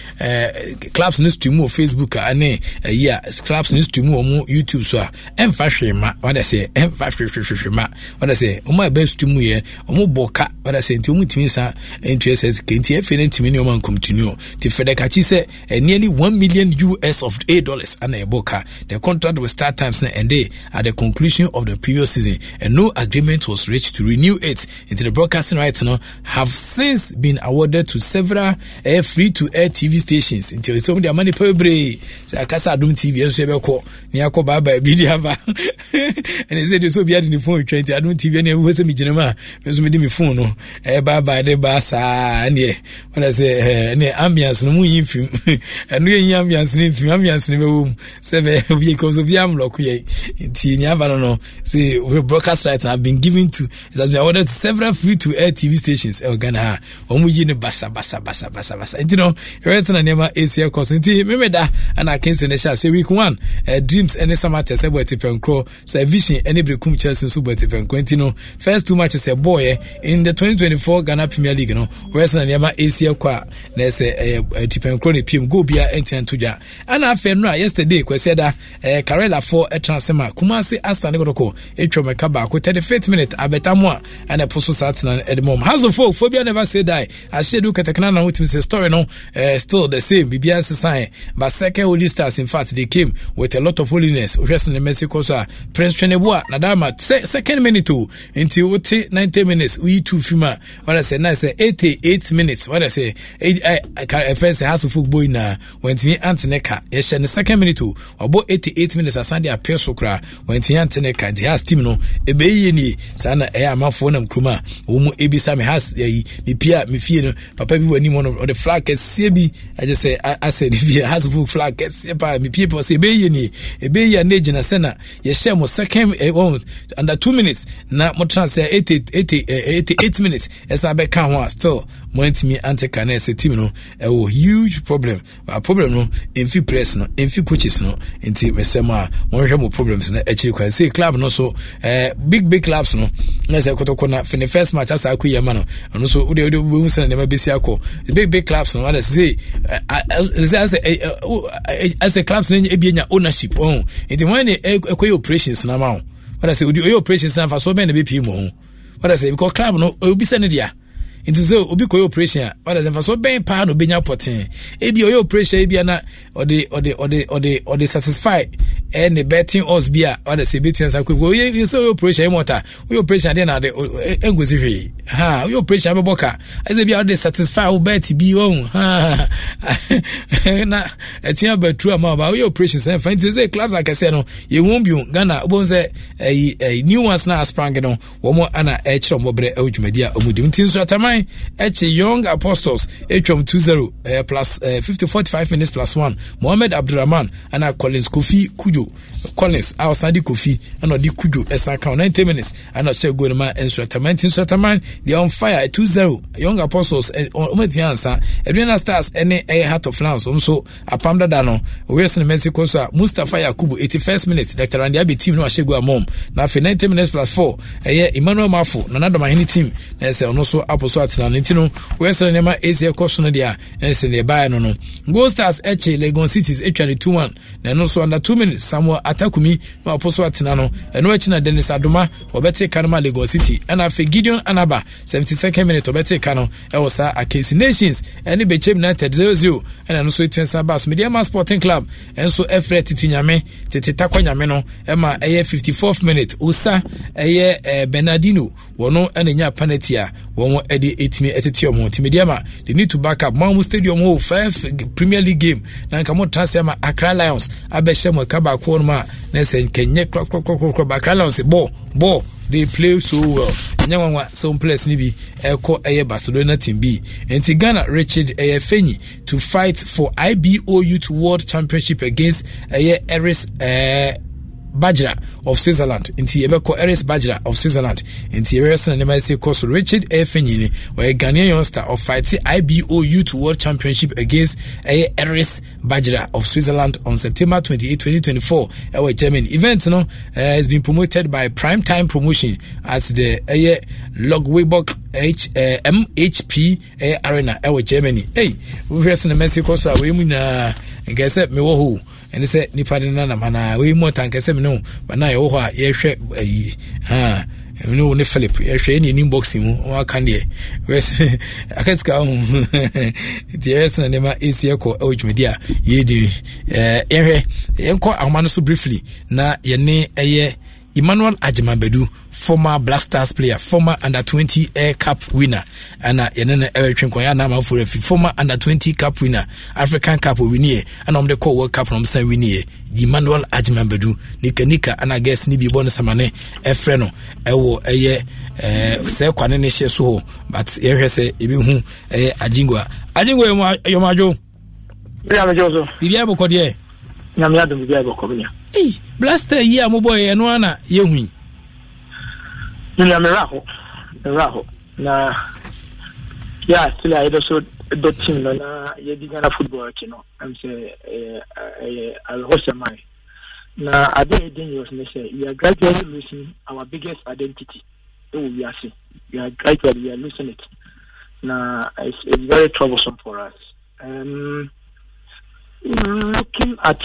eh clubs no stream on Facebook ane yeah clubs no stream on YouTube so em fa hwema what I say em fa hwema what I say o ma be stream here o mo boka what I say nti o mu timi sa nti S S K nti e fe ntimi ne o man continue ti Fedekachi say nearly one million U S of A dollars and a boka. The contract with Star Times and they at the conclusion of the previous season and no agreement was reached to renew it into the broadcasting rights now have since been awarded to several uh, free to air T V stations until some of their money per bre say akasa adum T V and so be ko ni akoba ba bi dia ba and he said so be at the phone twenty adum T V and we say me jinema me so me di me phone no e ba ba de ba sa ne when I say ne ambiance no mu yin film and we yin ambiance ni film ambiance ni be seven because of yam lock ye ti ni aba no say we broadcast rights have been given to it has been awarded to several free to air T V stations e Ghana ha omu yi ne basa basa basa basa basa you know right na nema Asia cause nti memeda ana kense ne sha say week one uh, dreams any samate say boy tipenkro say vision any brekum Chelsea so boy tipenkro nti no first two matches say boy eh, in the twenty twenty-four Ghana Premier League no right na nema Asia kwa na say uh, tipenkro ne P M go bia enten toja ana afa no yesterday kwese da uh, Karela for a transfer Kumasi Aston Godoko etwa meka ba ko thirty-fifth minute abetamo ana poso sat na edmom hazo folk phobia never say die ashedu katakana na wetin say story no uh, still the same Bibian sign but second Holy Stars in fact they came with a lot of holiness just in Mexico so Prince Cheneboa nadama second minute to until ninety minutes we two fima what I say now say eighty-eight minutes what I say I first has folk boy na when me Anteneka yes the second minute to about eighty-eight minutes asande appear so kra when me Anteneka the has team no ebe yi ni sana e amafo na mkruma wo mu ebisa me has yi me pia me fie no papa bi wani one of the flag bi I just say I, I said if you has full flag pa me people say ebe yi ni ebe yi na gina sena ye share mo second eh, oh, under two minutes na mo transfer eighty, eighty, eighty-eight minutes esa be kan ho still mo ntimi Anteka na ese team no e wo huge problem a problem no enfi press no enfi coaches no enti mesema mo hwe mo problems na echi kwan say club no so eh big big clubs no na say kotoko na for the first match asa akuye ma no no so we we we say na besi akọ the big big clubs no what say as as a clubs na ebienya ownership oh enti when ekoye operations na ma what I say we do operations na for so many be people what I say because club no obi say ne dia into so obi koyo operation what is for so ben pa no benya poten e bi oyo operation e bi na or the or the or the or the or the satisfy and the betting us bia or the betting say ko you so operation mota we operation dey na the engozi hwe ha we operation be boka I say bia the satisfy we bet bi on ha na etia batru ama ba we operation say fancy say clubs like I say no ye won bi Ghana obon say eh new ones na sprang no wo mo ana e kire mo bre awdwumadi a omudi ntin so ataman e Young Apostles etwom two zero uh, plus uh, fifty forty-five minutes plus one Mohammed Abdurrahman and Collins Kofi Kujo Collins our Sandy Kofi and Odi Kujo esa count ninety minutes and not share go man instrument instrument they on fire two zero Young Apostles ometi answer Edwina Stars any a Heart of Lions also apamda dano we in Mexico so Mustafa Yakubu eighty-first minute Doctor Randy Abi team no ashego amom na for ninety minutes plus four eh Emmanuel Mafo nanado mahini team na say ono so aposo atina ntino we say nema Asia course no dia na say ne buy no no Gold Stars eche Legon Cities etwa two one na no so under two minutes Samuel Atakumi no aposo atina no eno echi na Dennis Adoma obete kanoma Legon City and afi Gideon Anaba seventy-second minute obete kano e was a Akesi Nations eni Bechem United zero zero and no so etwensa bas Mediama Sporting Club and so Efre Titinyame Tete Takwanyame no ema eye fifty-fourth minute Usa eye Bernardino wono enenya penalty a won edi eight minutes etetiom Mediama they need to back up Mamu Stadium ho five Premier League game na nka mo transfer ma Accra Lions abehye mo kaba ko no ma na se kenye krok krok krok Accra Lions ball ball they play so well nyawanwa some players ni bi eko eye Barcelona team B enti Ghana Richard eye Fenyi to fight for I B O Youth World Championship against eye Eris eh Bajra of Switzerland inti ebeko Eris Bajra of Switzerland inti Eris na say course Richard Efenyini where Ghanaian youngster of fighting I B O Youth World Championship against a Eris Bajra of Switzerland on September twenty-eighth twenty twenty-four our German event no uh, has been promoted by Prime Time Promotion as the uh, Logwebok H uh, M H P uh, Arena our Germany hey we hear in Mexico so we mu na ngese me wo ho and say nipa de na na we mo tankese me no ba na ye wo a ye hwe ayi ha me no ne Philip ye hwe ni inbox mu wa kan de akaska hu the rest na nema esie ko awdwumadi a ye di eh ye hwe enko amano so briefly na ye ne eye Emmanuel Ajimabedu, former Black Stars player, former under twenty Air Cup winner, and uh, na former under twenty Cup winner, African Cup winner, and on the call World Cup from San winner, Emmanuel Ajimabedu, Nika Nika, and I guess Nibi Bonus Samane, Efreno, Ewo, Eye, Se Kwanene Sheso, but here say, Ibihu, Ajingwa, Ajingwa, Yomajo, Biajo, Biabo Codier.
Nyamiado bibiabo komnya
eh blaster yi amoboy eno ana yehui
nyameraho raho na ya still I also do team na ye di Ghana football kino am say eh eh al hosamai na ade dangerous ne say we are gradually losing our biggest identity oh we are see we are gradually we are losing it na it's, it's very troublesome for us. um Looking at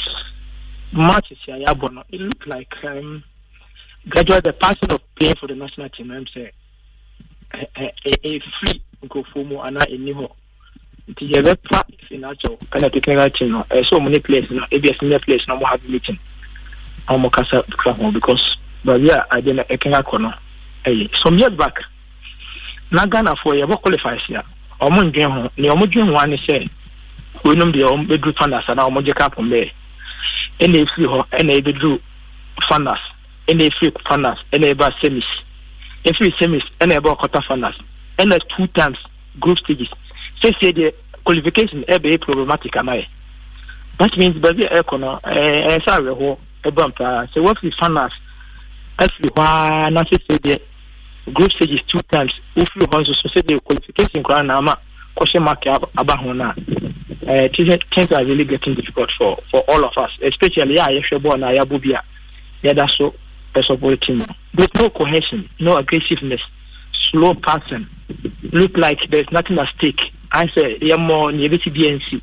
matches here, it looked like um, gradually the person of playing for the national team, I'm saying, a, a, a free go for more and not a new. The other part is in actual kind of technical team. So many players, now, A B S senior players, now have meeting. I'm more because, but yeah, I didn't a Kenya corner. Some years back, Nagana for a qualifies here. Omon Game, the Omon one is saying. We know the own bedroom funders and our Moja Cap on there. And they free her, and they bedroom funders, and they free funders, and they about semis. And free semis, and they about quarter funders. And there's two times group stages. So, say the qualification is very problematic. Am I? That means, Baby Econo, and sorry, a bumper. So, what we funders, as we want, not to say the group stages two times, if you want to say the qualification, Kranama, question mark about Hona. Uh, things are really getting difficult for, for all of us, especially yeah, Yeshua and Ayabubia. Yeah, that's so supporting. There's no cohesion, no aggressiveness, slow passing. Look like there's nothing at stake. I say, yeah, more near the B N C.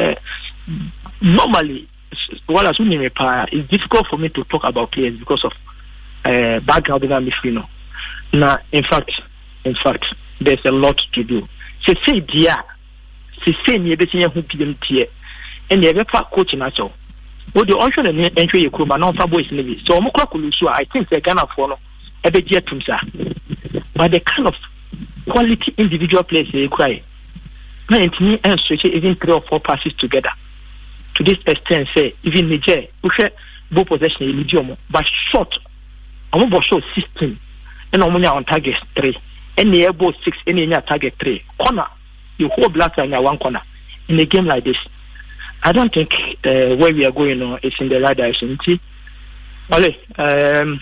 Normally, while as we it's difficult for me to talk about players because of uh, background in Amifino. Now, in fact, in fact, there's a lot to do. Se say dia, se say ni ebe tiye hu pidem tiye, and ebe pa coach na cho. Wo the option and entry you kuma na fa boys ni. So omo kwa kulusu, I think they Ghana for no ebe dia tumsa. But the kind of quality individual players they cry. Na intimi and switch even three or four passes together. To this extent, say even Niger, we share ball possession in Nigeria, but short. I'm about short sixteen, and I'm on target three. Any air ball six, any target three. Corner, you hold blaster in your one corner. In a game like this, I don't think uh, where we are going on is in the right direction. See, Ole, um,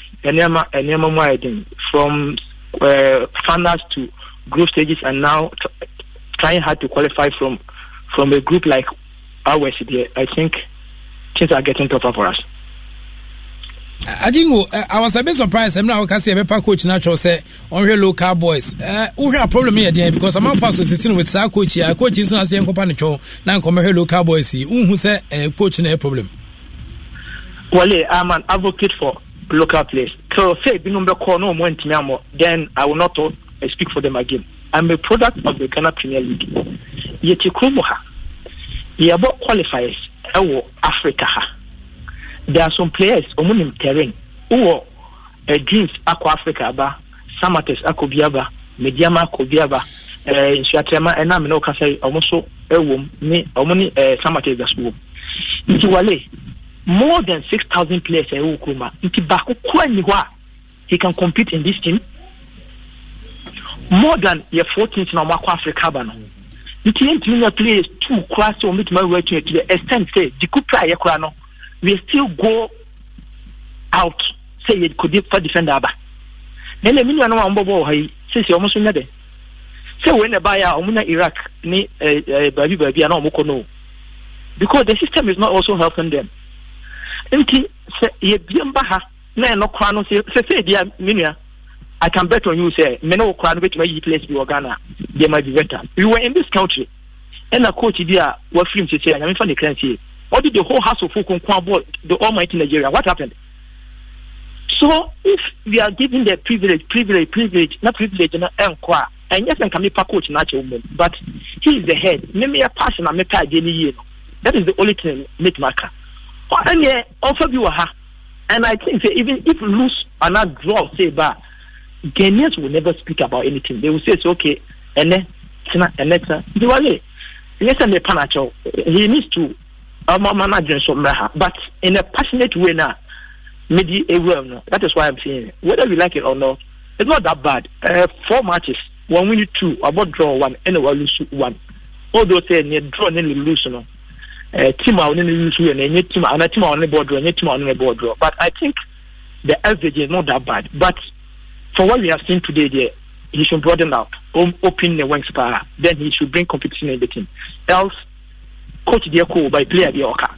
from uh, finals to group stages, and now t- trying hard to qualify from from a group like ours. I think things are getting tougher for us.
I think I was a bit surprised. I'm now can see a coach natural say on your local boys. Uh, we have a problem here because I'm not fast sitting with our coach. Our coach is not saying company show now. Come here, local boys. Who say a coach in a problem?
Well, I'm an advocate for local players. So say be number call no more in then I will not talk, I speak for them again. I'm a product of the Ghana Premier League. Yet you come ha. You about qualifiers. I Africa ha. There are some players on terrain who are uh, dreams Aqua Africa ba Samates Akobiaba Mediama Kobiaba uh Shatema and I'm no say almost so a woman me omoni uh Samates as well. Into Wale more than six thousand players in Ukuma. Into Baku Kwaniwa he can compete in this team. More than your fourteenth in Aqua Africa bano. Into intimate players two class or meet my way to the extent say the Kupra Yakrano. We still go out, say it could be for defender. Then the million one bobo, he says you almost another. So when the buyer Omuna Iraq, ni baby baby, and no, because the system is not also helping them. Empty, say, ye Biambaha, no crown, say, say, dear Minia, I can bet on you, say, Meno crown, which may place be Ghana, they might be better. We were in this country, and a coach, dear, what film to say, and I'm from the country. What did the whole house of Fukun Kwabo, the almighty Nigeria? What happened? So, if we are giving the privilege, privilege, privilege, not privilege, and enquire, and yes, I can be a coach, natural woman, but he is the head. Maybe a passion, I make a year. That is the only thing make marker. And yeah, also you are, and I think that even if lose and not draw, say, but Ghanaians will never speak about anything. They will say, it's okay, and then, and next, do I? Yes, and the Panacho, he needs to. I'm a manager, but in a passionate way now, maybe a well, no. That is why I'm saying, whether we like it or not, it's not that bad. Uh, four matches, one win two, about draw one, and one lose one. Although say you draw and you lose, no. Uh, team out and lose and any team and a team on the board draw, and team on the board draw. But I think the average is not that bad. But for what we have seen today, there, he should broaden out, open the wings power. Then he should bring competition in the team. Else. Coach Diako by player Dioka.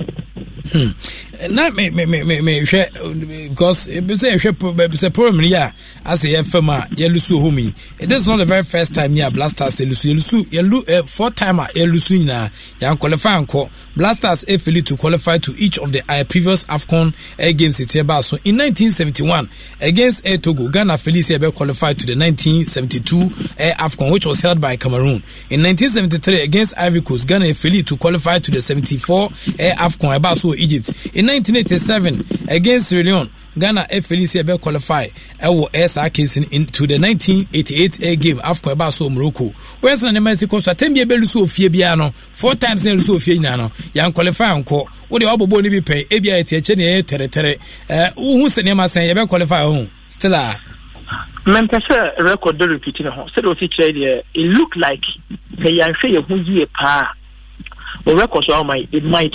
Hmm. Now, me, me, me, me, me, because it's a problem here. As a firma, Yelusu Humi. It is not the very first time here. Blasters, Yelusu, Yelu, four timer, Yelusu, na Yan qualify and Blasters, a failed to qualify to each of the uh, previous AFCON uh, games at Yaba. So in nineteen seventy-one, against uh, Togo, Ghana Felicia qualified to the nineteen seventy-two uh, AFCON, which was held by Cameroon. In nineteen seventy-three, against Ivory Coast, Ghana failed to qualify to the seventy-four uh, AFCON, about so Egypt. In nineteen eighty-seven, against Sierra Leone, Ghana F Felicia be qualify ewo S R case into the nineteen eighty-eight A game after about so Morocco. Where's the Mexico so tembia belusu ofie bia no four times belusu ofie nyina no yan qualify anko wo de obobo ni bi pay e bia eti eche ne tere tere eh hu se ne ma sen ye be qualify ho still a
Memphisa record do repeat no ho said o fi chere there it look like say yan hwe ye hu yie pa o record so my it might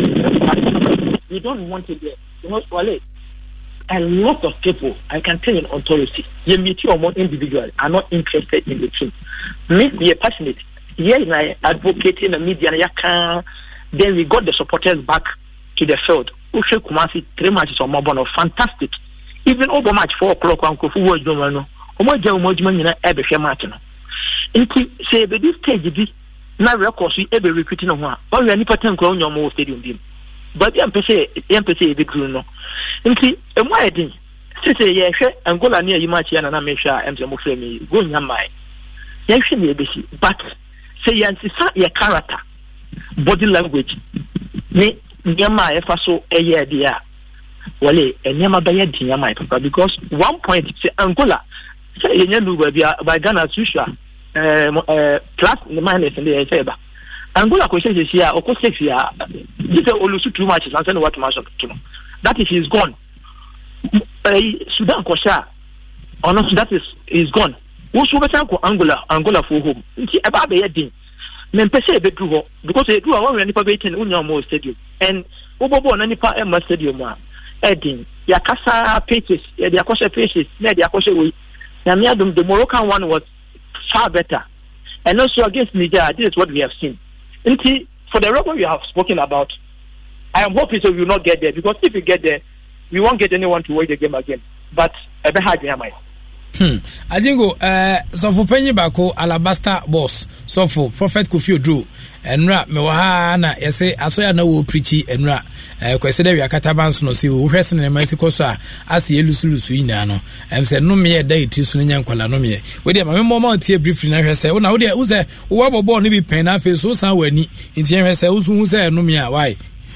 we don't want it there you know wale a lot of people, I can tell you in authority, you meet your own individual are not interested in the team. Me be passionate. Yeah, I advocate in the media, then we got the supporters back to the field. Ushe Kumasi, three matches on Mobono, fantastic. Even over match four o'clock on Kofu was Domano, Omoja Mojman in every match. In say, but this stage, now records we ever repeating on one, or we are nipping grown your more stadium. But the M P C, the M P C, the Bruno. Nti emu ayedin sese ye hwe Angola ne yi match ya na na me hwe a emse mo hwe mi go nya mai Yes, but say yes, your character, body language. Ne nyama efa so eye dia. Wale enyama ba ye nyama papa because one point say Angola say yenye by by Ghana as usual. Um, uh, plus the minus in the say ba. Angola ko say say ya oko six ya. This is olusu too much and say what much to know. That is he's gone. Uh, Sudan ko sha. Or not that is is gone. Wo so betan ko Angola Angola for home. Nti e ba be ye din. Men pese e be du ho because e du ho we nipa be ten unya mo stadium and obobo na nipa e ma stadium a edin ya kasa pages ya dia koshe pages na dia koshe we na me adum the Moroccan one was far better and also against Niger. This is what we have seen. Nti for the record we have spoken about, I am hoping so we will not get there because if we get there we won't get anyone to win the game again, but e be hard am I.
Hmm. Ajingo, uh, so for penny bako alabaster boss, so for Prophet Kofi Oduro, enra mewaha na yese asoya na wo preachi enra eh kwese de wiakata banso no si wo hwese na Mexico so a ase elusulusu yina no em se no me da iti so nya nkwala no me we de ma me mama tie briefly na hwese wo na wo de wo se wo bobo no bi pen na face so san wani nti hwese wo so hu se no me a why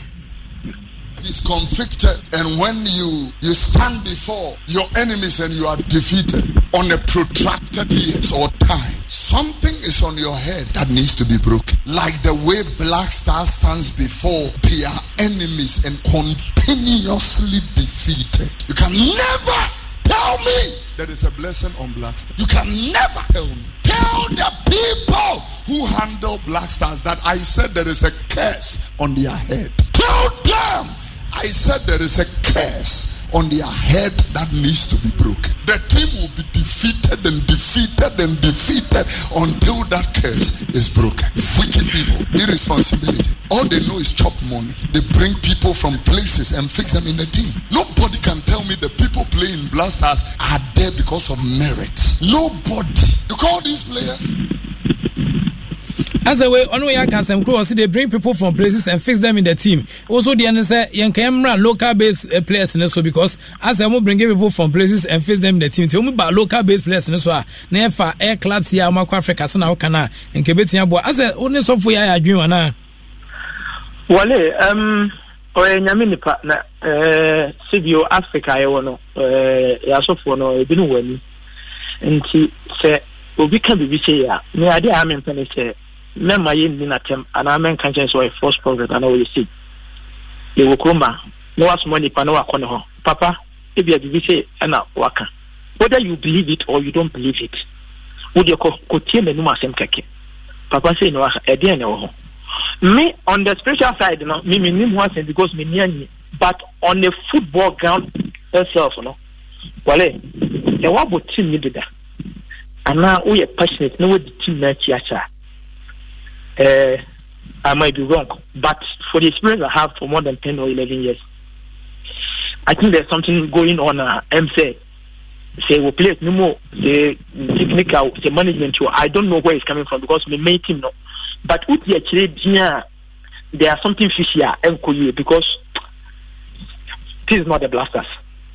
is convicted, and when you you stand before your enemies and you are defeated on a protracted years or time, something is on your head that needs to be broken. Like the way Black Star stands before their enemies and continuously defeated. You can never tell me there is a blessing on Black Star. You can never tell me. Tell the people who handle Black Stars that I said there is a curse on their head. Tell them I said there is a curse on their head that needs to be broken. The team will be defeated and defeated and defeated until that curse is broken. Wicked people, irresponsibility. All they know is chop money. They bring people from places and fix them in the team. Nobody can tell me the people playing Black Stars are there because of merit. Nobody. You call these players?
As a way, on way I can some cross, they bring people from places and fix them in the team. Also, the answer, you can run local based players in so because as I will bring people from places and fix them in the team. Tell me about local based players in so. Never air clubs here, Marco Africa, Sana Kana, and Kebetia Boy. As a only software I dream on.
Wale, um, or a Yamini partner, uh, Sibio Africa, I want to, uh, Yasofono, a binu wani. And she said, Obi can be here. Me idea, I'm in Penny. Memma yin ni natem ana men kan chen so a first progress ana we see le wokroma no was money pa no akone ho papa e bia bi say ana waka whether you believe it or you don't believe it would you ko tie menu asem keke papa say no waka e dey na ho me on the spiritual side no me me nim ho asem because me niani but on the football ground itself no wale e wa bo team ni deda ana we are passionate no we the team na chiacha. Uh, I might be wrong, but for the experience I have for more than ten or eleven years, I think there's something going on. Uh, M say, say we play no more. The technical, the management. I don't know where it's coming from because we made him no. But with the actually, there are something fishy here because this is not the Blasters.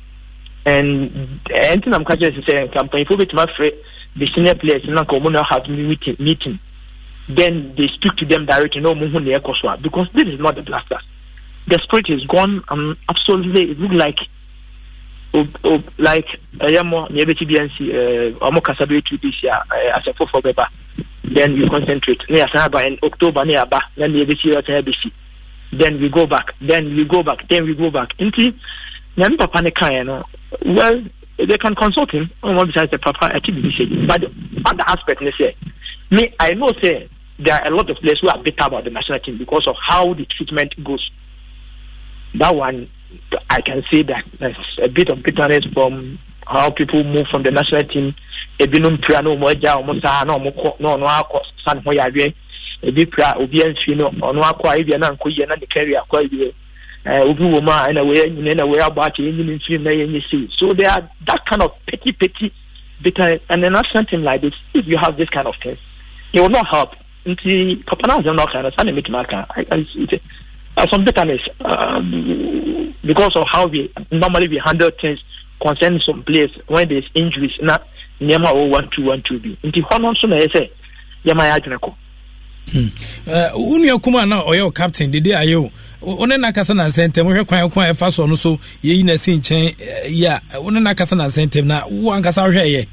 And anything I'm catching is saying, campaign for it, my friend, the senior players in Nankomuna have meeting meeting. Then they speak to them directly, no because this is not the Blasters. The spirit is gone. Um, absolutely, it looks like, oh, oh, like Ayamo, Nebeti B N C, Omo Kasabe to this year as a for Beba. Then you concentrate. Near Saba in October, near Ba, then Nebeti at A B C. Then we go back. Then we go back. Then we go back. Into Nampa Panika, well, they can consult him. Oh, besides the Papa, I T B C. But other aspect, they say. Me, I know, say, there are a lot of players who are bitter about the national team because of how the treatment goes. That one, I can say that there's a bit of bitterness from how people move from the national team. Ebinum Piano, Moja, Mosa, no, no, no, San Hoya, a bit pra, Obian Fino, or no, Aquavian, and Kuyan, and the carrier, Aquavia, Ubuma, and away, and away about the Indian film, and you see. So there are that kind of petty, petty bitterness. And the national team like this, if you have this kind of thing, it will not help. Until Papa is not kind of standing with Marka. I see some bitterness um, because of how we normally we handle things concerning some players when there's injuries. Now, nyama o one two one two bi nti hono so na yese yama ya adwene ko
hmm eh unu akuma na oyo captain dede ayo one na kasa na sentem hwe kwan kwan e fa so no so yeyi na si nchen ya one na kasa na sentem na wo ankasa hwe ye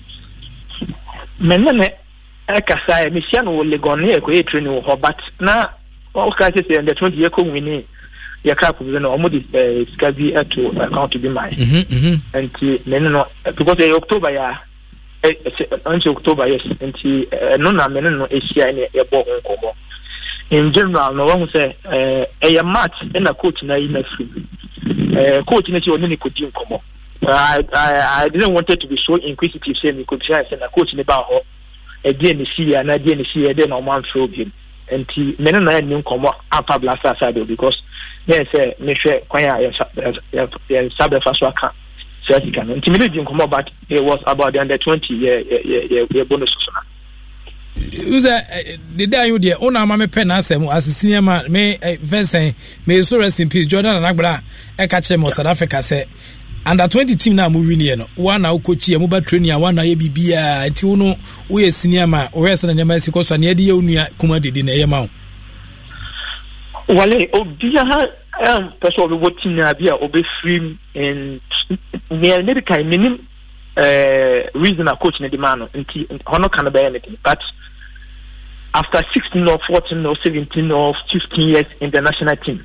menene e kasa e mission wo legon e ko e training wo but na o ka se se under twenty ye ko wini ya ka ko no omo di skabi ato account to be mine mhm mhm anti menene no because e October ya until October yes nti no na me no ehia ne e bo nkomo in general no one say eh e match na coach na yi na free eh coach na ti oni ko di nkomo I, I I didn't want it to be so inquisitive say me could say na coach ne ba ho e die ne si ya na die ne si ya de no man throw him nti me no na ni nkomo apa blaster side because me say me hwe kwan ya ya sabe fa so aka but it was about the under twenty yeah yeah yeah yeah bonus.
Uza the day you there ona ma me pen asem asisinia ma me Vincent me so rest in peace Jordan Anagbara e ka che mo South Africa say under twenty team na mo win here no one na coach e mo ba training one na ye bibia enti uno wo ye senior ma o rest na nyama si ko so na ye de ye onua kuma dede na ye ma wo
wale obia um person of what team na bia obe free in me medical minim uh reason a coach na demand nti hono can be anything but after sixteen or fourteen or seventeen or fifteen years in the national team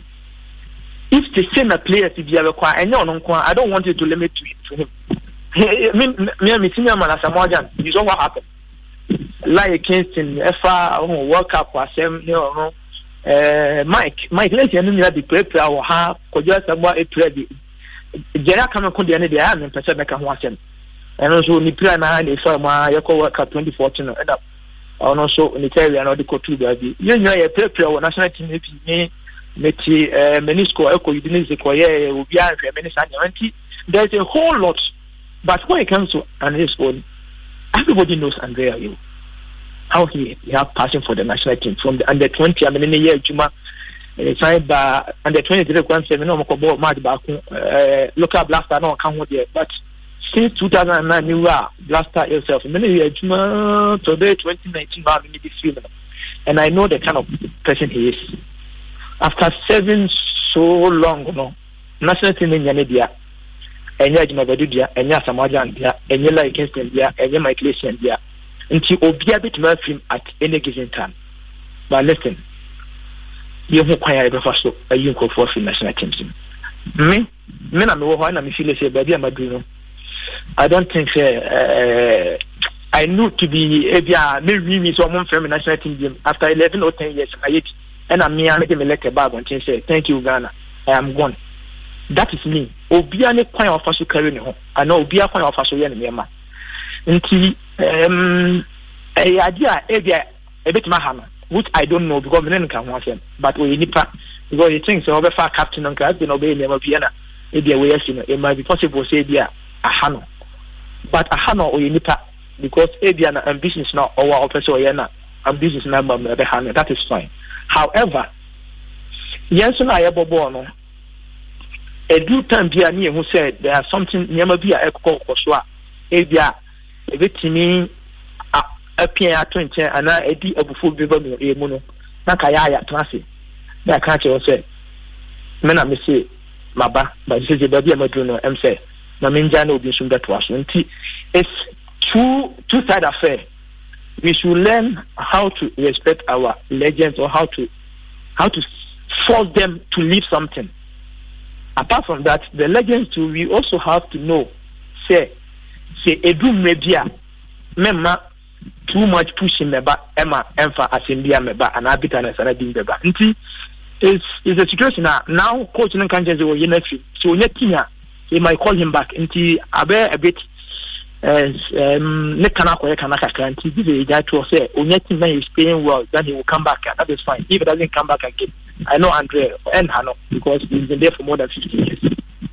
if the same player to be require I know I don't want you to limit to him me me me senior man as Samoan you know what happened like Kingston Efa oh World Cup was same you know uh Mike Mike let's you know the prepare or ha kojo Samoa e play Jera kama kundi ane dia ame mpese beka ho asem eno so ni plan na na so ma yeko World Cup twenty fourteen no end up ono so ni tell ya no de ko tu ba bi ye nya ye prepare wo national team bi ni meti eh menisco eko udinese ko ye obi anhwe menisa nyanti there's a whole lot but when it comes to Andrea's own everybody knows Andrea you how he, he have passion for the national team from the under twenty I mean in year juma side ba under twenty-three point seven no ko ball match ba ko local blaster no kan ho there but since two thousand nine you are blaster yourself many year juma today twenty nineteen ba me this film and I know the kind of person he is after seven so long no national team in Yanibia enya juma badu dia enya Samajan dia enya like Kingston dia enya Michaelsian dia nti obia bit ma film at any given time but listen you who kwaya be faso ayi nko for national teams me me na me wo ho na me feel say baby amadu no I don't think say uh, I knew to be ebia me me so mo from national team game after eleven or ten years I yet and I me make me like a bag on say thank you Ghana I am gone that is me obia ne kwaya faso carry ne ho I know obia kwaya faso ye ne me ma nti um eh adia ebia ebetima ha no which I don't know because men can want him but we nipa because you think so over far captain and class you know be never be na e dey we you know it might be possible say dia ahano but ahano o nipa because e dia na ambitions na or our person or na ambitions na ba be hano that is fine however yes na ya bobo no e do time bia na who said there are something nyama bia e kokko so a e dia e betimi apia atwenche ana edi abufo beba no emu no na kaya ya trase na ka che o se me na me se maba ba se je baby amadu no em se na me nja na obi sum that was nti it's two two side affair we should learn how to respect our legends or how to how to force them to leave something apart from that the legends too we also have to know say say edu media memma too much pushing meba Emma Emfa Assembly meba and Abitana and Adin Beba. Nti is is a situation now. Now coach Nkanjenze will yenefi. So Nyekinya, he might call him back. Nti abe a bit as um nekana ko yekana kaka nti this is that to say Onyekinya is playing well, then he will come back. That is fine. If it doesn't come back again, I know Andrea and Hano because he's been there for more than fifteen years.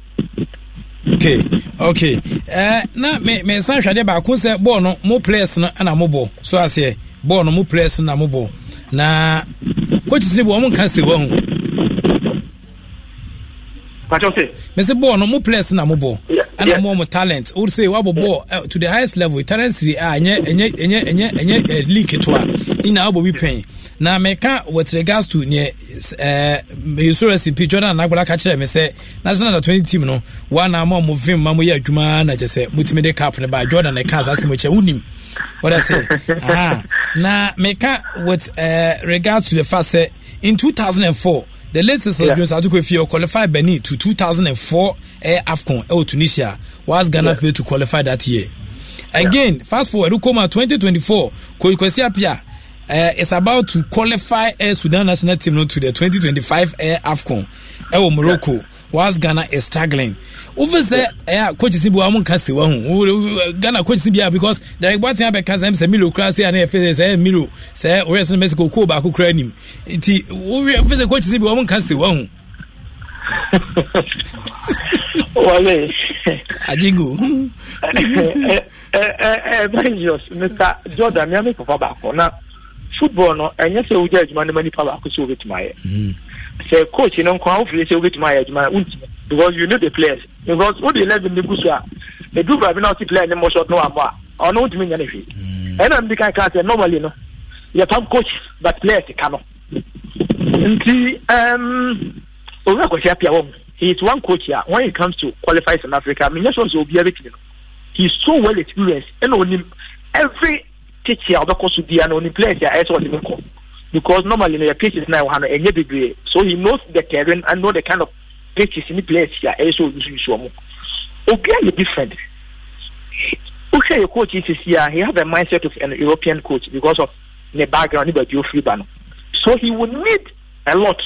Okay, okay. Eh, na me me san hwade ba ko se ball no mo players na na mo ball. So ase ball no mo players na mo ball. Na coach ni bo mo kan se wo hu.
What you say?
Mister Ball, no more players na mo ball. And yeah. more talent. Would say what ball uh, to the highest level. Talent three ah enye enye enye enye enye league etwa. Ni na abo we pay. Na meka with regards to near eh me so recipe Jordan Agbala ka kire me say national twenty team no one am mo vim mamu ya adwuma na je say mutime de cap ne ba Jordan e ka asase mo che unim. What I say? Ah, na meka with uh, regards to the fact say in two thousand four the latest yeah. Jones had to go qualify Benin to two thousand four uh, AFCON uh, Tunisia was Ghana yeah. failed to qualify that year. Again, yeah. fast forward to come twenty twenty-four, Kwesi Appiah uh, is about to qualify uh, Sudan national team to the twenty twenty-five uh, AFCON uh, Morocco. Yeah. Was Ghana is struggling. Over there, yeah, coach Sibu Amon Kasi Wahu. Ghana coach Sibia because the what thing about Kazam say Milo Krasi and F S say Milo say West Mexico ko ba ko kra nim. Iti we F S coach Sibu Amon Kasi Wahu.
Wale.
Ajigo.
Eh eh eh just Mister Jordan me me ko ba ko na football no enye se uja adwuma ne mani pa ba ko so betumaye. Say coach you know how free say get my because you know the players because what the eleven the busua the group have not play any more shot no am or no mean anything and I'm the kind of normally no you have coach but players cannot um over go Appiah he is one coach here when it comes to qualify in Africa I mean just will be everything he's so well experienced and on him every teacher of course to be an only players here as well even because normally you know, your pitches now have a degree, so he knows the terrain and know the kind of pitches in the place here. Also, okay, you're different. Okay, your coach is here. He have a mindset of an European coach because of the background of Geoffrey Bano. So he would need a lot.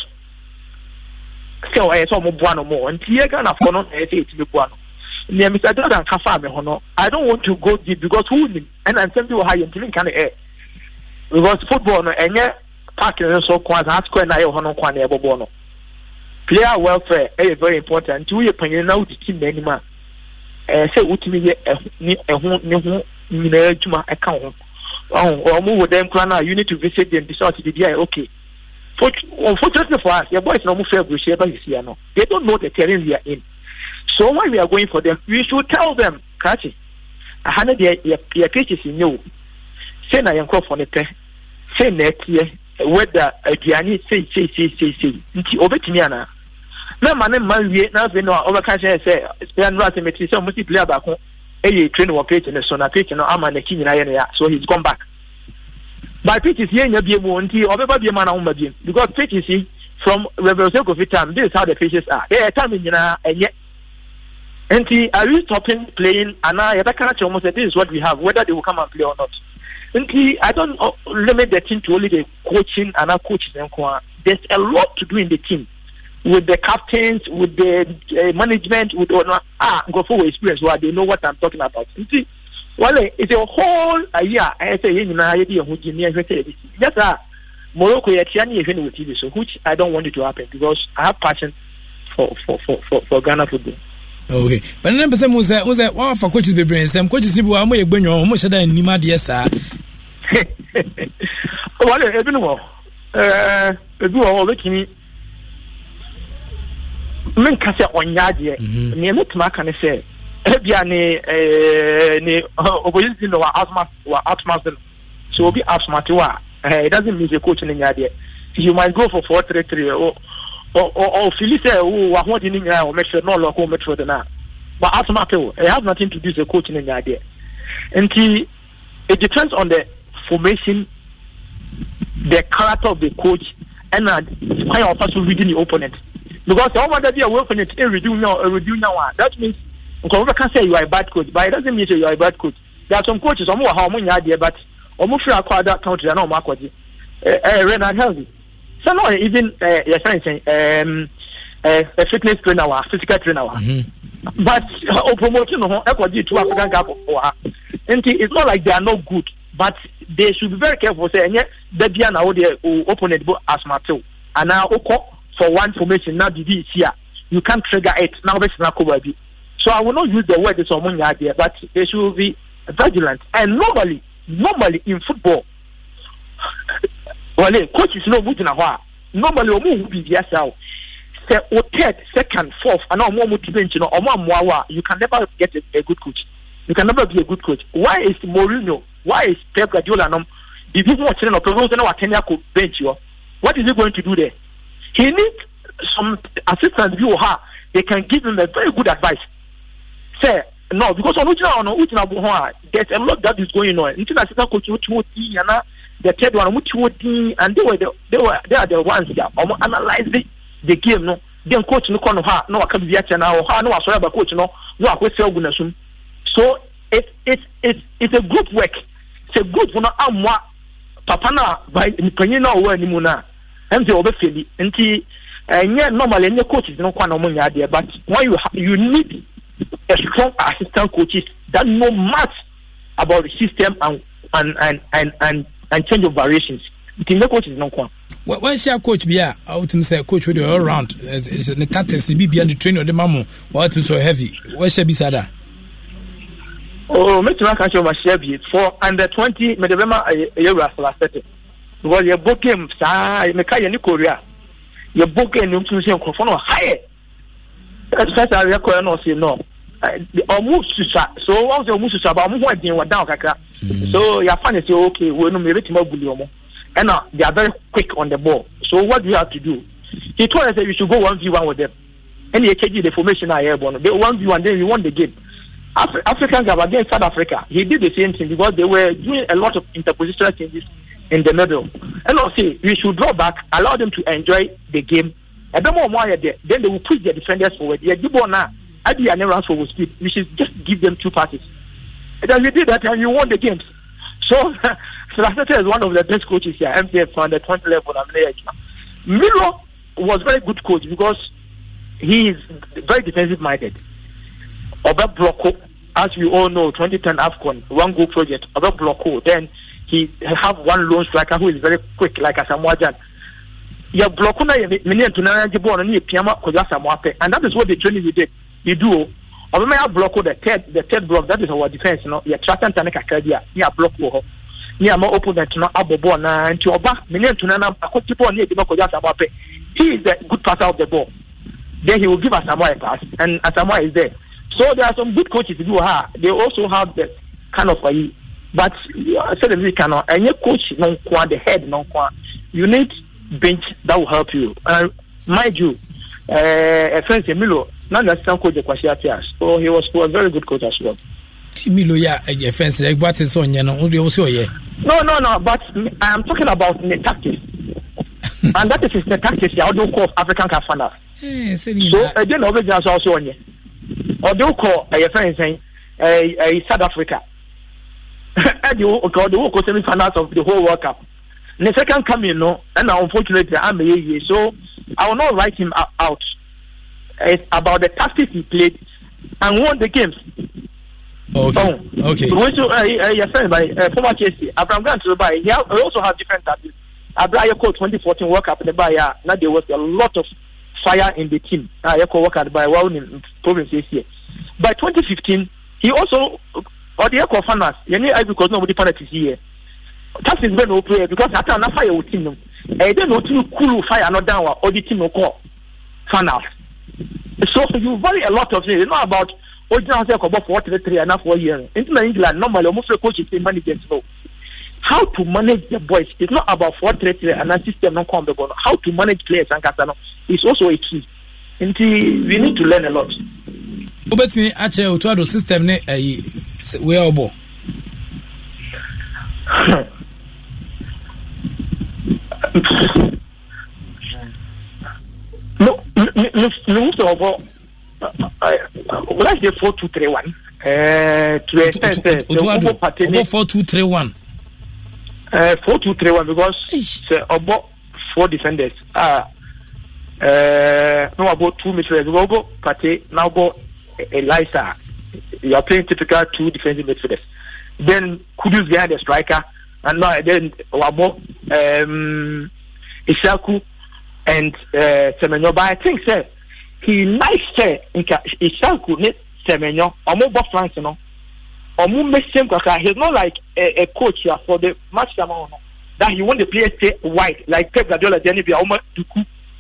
So I saw more buano more. And here can have gone on. I say it's the buano. Near Mister Jordan Kafa Mehono. I don't want to go deep because who and I'm simply high and killing kind of air because football no and yeah. Parking so quite hard square na your honor kwan e bobo no player welfare is very important to you pan na uti team anima eh say utimi ye ni ehun ni hu nyina adwuma e kan ho oh omo wo dem kran na you need to visit them decide the dia okay for unfortunately for us your boys no mo fair brochure ba you no they don't know the terrain we are in so when we are going for them we should tell them kachi ahana de your pitches in you say na yen crop for ne pe say na tie whether aduani say say say say say nti obetimi ana na ma ne man wie na be no obeka say say spian rat metri say multi player back e ye train wo page ne so na page no ama na kinyina ye ne ya so he's come back but page is ye nya bie mu nti obeba bie ma na homa bie because page is from revelation of time this is how the pages are eh time nyina enye nti are you stopping playing ana ye beka na che almost this is what we have whether they will come and play or not. I don't uh, limit the team to only the coaching and our coaches. There's a lot to do in the team with the captains, with the uh, management, with uh, ah, go for experience where they know what I'm talking about. You see, well, it's a whole uh, year. I say, you know, I just uh, Morocco, so which I don't want it to happen because I have passion for for for for, for Ghana football.
Okay, but then person was was one for coaches be brain some coaches people am e gbenyo o mo sheda nima de esa
well e bi no eh e bi o wetimi men ka se onyaade ne metuma ka ne se e bia ne eh ne opposition no wa asma wa atma so obi asma ti wa it doesn't mean the coach ne nyaade you might go for four three three or or or Philisse who wa ho di ni nya o metro no lo ko metro de na but asma pe it has nothing to do with the coach ne nyaade nti it depends on the formation, the character of the coach, and uh, kind of also reading the opponent. Because the moment that you are working it, a review now, a review now, that means because can say you are a bad coach, but it doesn't mean you are a bad coach. There are some coaches, some how many idea, but almost free acquire that country. I know Marco, uh, Renard Healthy. So no, even uh, you're saying um, uh, a fitness trainer, a physical trainer, mm-hmm. but uh, promoting no, equity to African gap for her. And it's not like they are not good. But they should be very careful. Say, yeah, the Diana or the opponent bo as Mateo, and now for one formation now the is here. You can't trigger it now. That's not covered. So I will not use the word someone idea, but they should be vigilant. And normally, normally in football, well, coach is no good in a while. Normally, we will be yourself. say o third, second, fourth, and now more motivation, you know, or more you can never get a, a good coach. You can never be a good coach. Why is Mourinho? Why is Pep Guardiola? No, if you want to know, bench you. What is he going to do there? He needs some assistants who are they can give him a very good advice. Say no, because on there's a lot that is going on. Until assistant coach and the third one, and they were the, they were they are the ones that are analyzing the game. No, then coach no corner ha no can be now ha no sorry about coach no no I sell gunasum. So it's it's it's it's a group work. It's a group no amwa papa na by panyin na owa ni mu na em say obefeli nti enye normally enye coaches no kwa na mo nya there, but when you you need a strong assistant coaches that know much about the system and and and and and, and change of variations. The coaches no kwa.
When she coach be a out to say coach with all round it's the tactics be behind the training of the mamu what so heavy. Where she be sada?
Oh, me to catch over share be for under twenty me remember a year last set. Because your book game sa me ka ye Korea. Your book game no tun say nkofo no high. That's I record no say no. Almost so once you move to about mo ho den wa down kakra. So your fan say okay, we no me reti maguli omo. And uh, they are very quick on the ball. So what do you have to do? He told us that we should go one v one with them. And he changed the formation I have on. They one v one, then we won the game. Af- African Cup against South Africa, he did the same thing because they were doing a lot of interpositional changes in the middle. And I'll say we should draw back, allow them to enjoy the game. And then more there, then they will push their defenders forward. They do ball now. I do an runs forward speed. We should just give them two passes. And then we did that, and you won the games. So, Slavseta is one of the best coaches here. M P F on the twenty level. Milo was very good coach because he is very defensive minded. Oba Blocko, as we all know, twenty ten AFCON, one goal project. Oba Blocko. Then he have one lone striker who is very quick, like Asamoah Gyan. Ya Blocko na many to na ball on Piama Koja Samoa, and that is what the training we did. You do. Oba may have Blocko the third, the third block. That is our defense. You know, ya Tratan Tanaka Kadia. Ya Blocko. Near more opponent to not abo na and to Oba many to na Akotipo near the Koja Samoa. He is the good passer of the ball. Then he will give Asamoah a pass, and Asamoah is there. So there are some good coaches who have. They also have the kind of a, but certainly cannot. And your coach, no qua the head, no qua. You need bench that will help you. And uh, mind you, uh, friend Milo, not that some coach the Kwasiatias. So he was, was a very good coach as well.
Milo, yeah, a fence like what is on you know, also, yeah.
No, no, no. But I am talking about the tactics, and that is the tactics. I don't call African Cup finals. So again, always also on you. Or do call a friend saying a South Africa. And you call the local semi finals of the whole World Cup. And the second coming, no, and now unfortunately I'm a year, so I will not write him out. It's about the tactics he played and won the games.
Okay. Oh, okay.
We also a friend by former Chelsea, Abraham Grant to buy. He also have different tactics. Abraham called twenty fourteen World Cup in the buyer. Now there was a lot of fire in the team. I uh, work at by one in provinces here. By twenty fifteen, he also or the echo finance. You know, because nobody penalties here. That is when we play because after na fire with team. I don't know to cool fire not down or the team no call finals. So you vary a lot of things. You know about original say about four three three and a four years. In England, normally almost coaches say managers know how to manage the boys. It's not about four three three and a system no come about how to manage players and Casano. It's also a key. And we need to learn a lot.
But me actually to the system ne we are bo.
No, no, no, so let's say four two three one. Uh, to the extent
that four two three one.
Uh, four two three one because say about four defenders. Ah. Uh, no about two midfielders. We go Partey, now go Elisa. You are playing typical two defensive midfielders. Then Kudus behind the striker, and now then Wabo, um, Isaku, and uh, Semenyo. But I think sir, he likes say Isaku ne Semenyo. Omo bo France no. Omo make same kaka. He's not like a, a coach here for the match amount that he want the players stay wide like Pep Guardiola. Then be Omo Duku.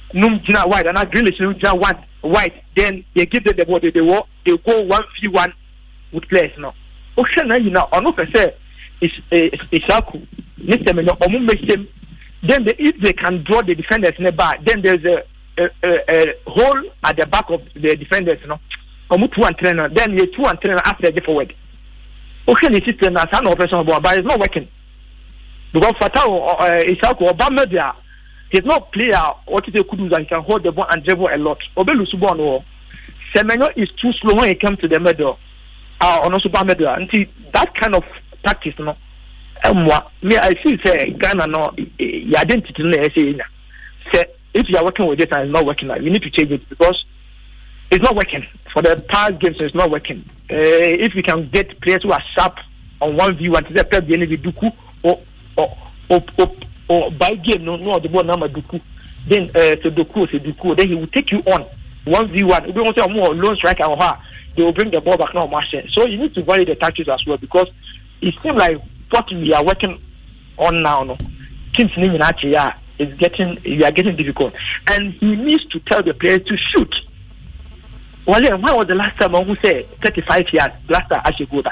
num jina white and Grealish num jina one white, then they give them the ball, they walk, they go one v one with players now. Okay, now you know, on no say is Isaku, Mister Meno, Omu make them. Then they, if they can draw the defenders in the back, then there's a, a, a, a hole at the back of the defenders, you know. Omu two and trainer, then you two and trainer after the forward. Okay, the system has an operation, but it's not working. Because Fatao uh, Isaku Obama there, he's not player. What is the kudu that he can hold the ball and dribble a lot. Obelu Subono, Semenyo is too slow when he comes to the middle. Uh, on also middle, and see that kind of tactics, you know. Um, me, I see say Ghana no your identity no say say if you are working with it and it's not working, you need to change it because it's not working for the past games. It's not working. Uh, if we can get players who are sharp on one view and to the Pep Duku or or or or, or by game no no the ball number Duku, then uh, to Duku to Duku, then he will take you on one v one. We don't say more lone striker or her. They will bring the ball back now, Martian. So you need to vary the tactics as well because it seems like what we are working on now, no, teams is getting we are getting difficult, and he needs to tell the players to shoot. Well, when was the last time who said thirty-five years? Last time I should go there.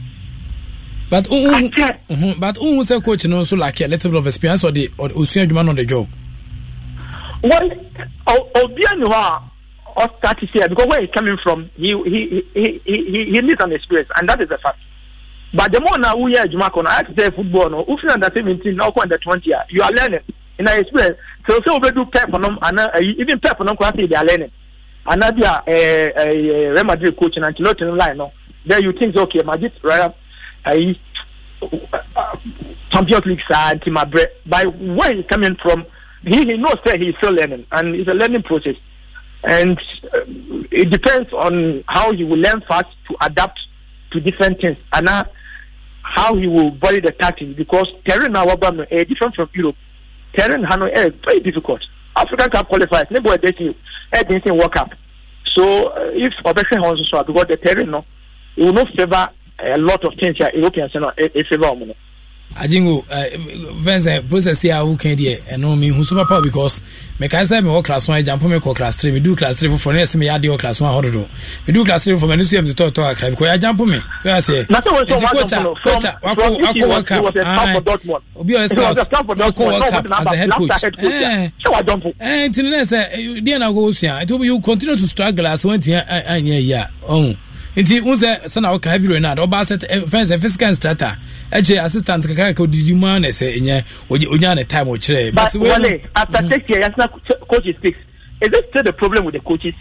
But um, uh, but who say coach no also like a little bit of experience or the or Usuan on the job?
Well, Obianwa or start here because where he's coming from, he he he he he needs an experience, and that is a fact. But the more now we are Jumakon, I have to say football, no, if you're under seventeen, now under twenty, you are learning in our experience. So, so we do pep on them, and uh, even pep on them, they are learning. Another uh, uh, Real Madrid coach and Ancelotti line, no, then you think, okay, Madrid, right? I uh, Champions League side, Team Madrid, by where he's coming from, he, he knows that he's still learning, and it's a learning process. And uh, it depends on how he will learn fast to adapt to different things. And now, how he will vary the tactics because terrain now is different from Europe. Terrain is very difficult. African Cup qualifiers, nobody does you, everything work up. So uh, if Operation House so because the terrain no, it will not favor a lot of things here. Europeans no, a favor no.
Ajingo, Vincent, process here who can there and no me who super power because me can say me work class one, jump me call class three, me do class three for next me add your class one, how to do. Me do class three for me no see to talk talk because I jump me. Where I say,
nothing was so
coach, coach, wako wako work up. Obi o scout, wako work up as a head coach. Eh,
so I jump.
Eh, tinene say, dey na go see. It will you continue to struggle as when here anya ya. Oh. Inti unse sana waka heavy na do ba set fence physical instructor eje assistant kaka ko didi ma na say enye onya na time o kire
but wale after six years yasna coaches speaks is it still the problem with the coaches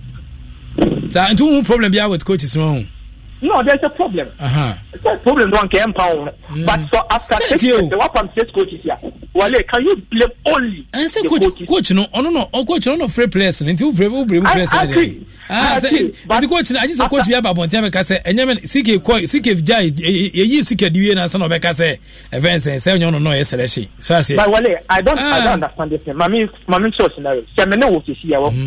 so into problem bia with coaches no
no there's a problem
uh-huh
it's a problem don't care empower mm. But so after six years the what from six coaches here wale can you blame only
and say coach coaches? Coach no no no oh, coach no no free players until free free players
there
ah say but the coach I just coach bia ba bontia make say enyem sike ko sike jai ye sike diwe na say no make say events say no no yes selection so I say
but wale I don't ah. I don't understand this mami mami so scenario say me no wo fi here wo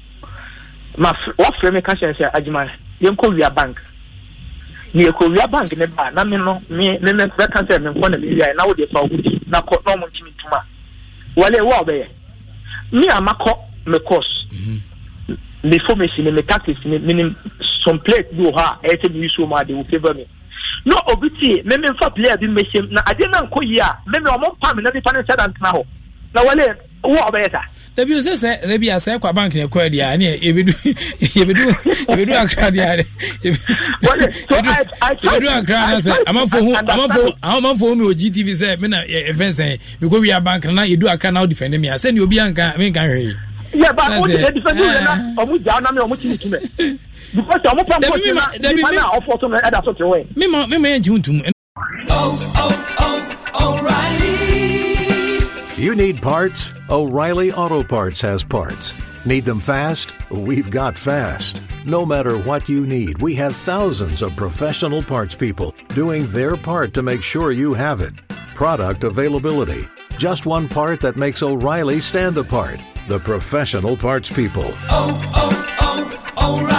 ma what frame can say ajima yem ko via bank ni Korea bank ne ba na me no me me me can say me ko na me ya na wo dey fa wudi na ko no mo ntimi tuma wale wo obeye me amako me course before me see me tactics me some play do ha e say me so ma dey favor me no obiti me me fa player bi me shem na ade na nko yi a me me o mo pa me na dey pan say dan na ho na wale wo obeye ta
the bi say say the bi say kwa bank ne kwa dia na e bedu e bedu e bedu akra dia
wale so I I
e bedu akra na say amafo hu amafo amafo mi o G T V say me na event say we go we bank na e do akra na defend me say ni obi anka me kan hwe
yeah but what they defend you na omu ja na me omu chi tume because omu pam ko na me na offer to me other sort of way
me me me enji untum
oh oh oh O'Reilly.
You need parts? O'Reilly Auto Parts has parts. Need them fast? We've got fast. No matter what you need, we have thousands of professional parts people doing their part to make sure you have it. Product availability. Just one part that makes O'Reilly stand apart. The professional parts people.
Oh, oh, oh, O'Reilly.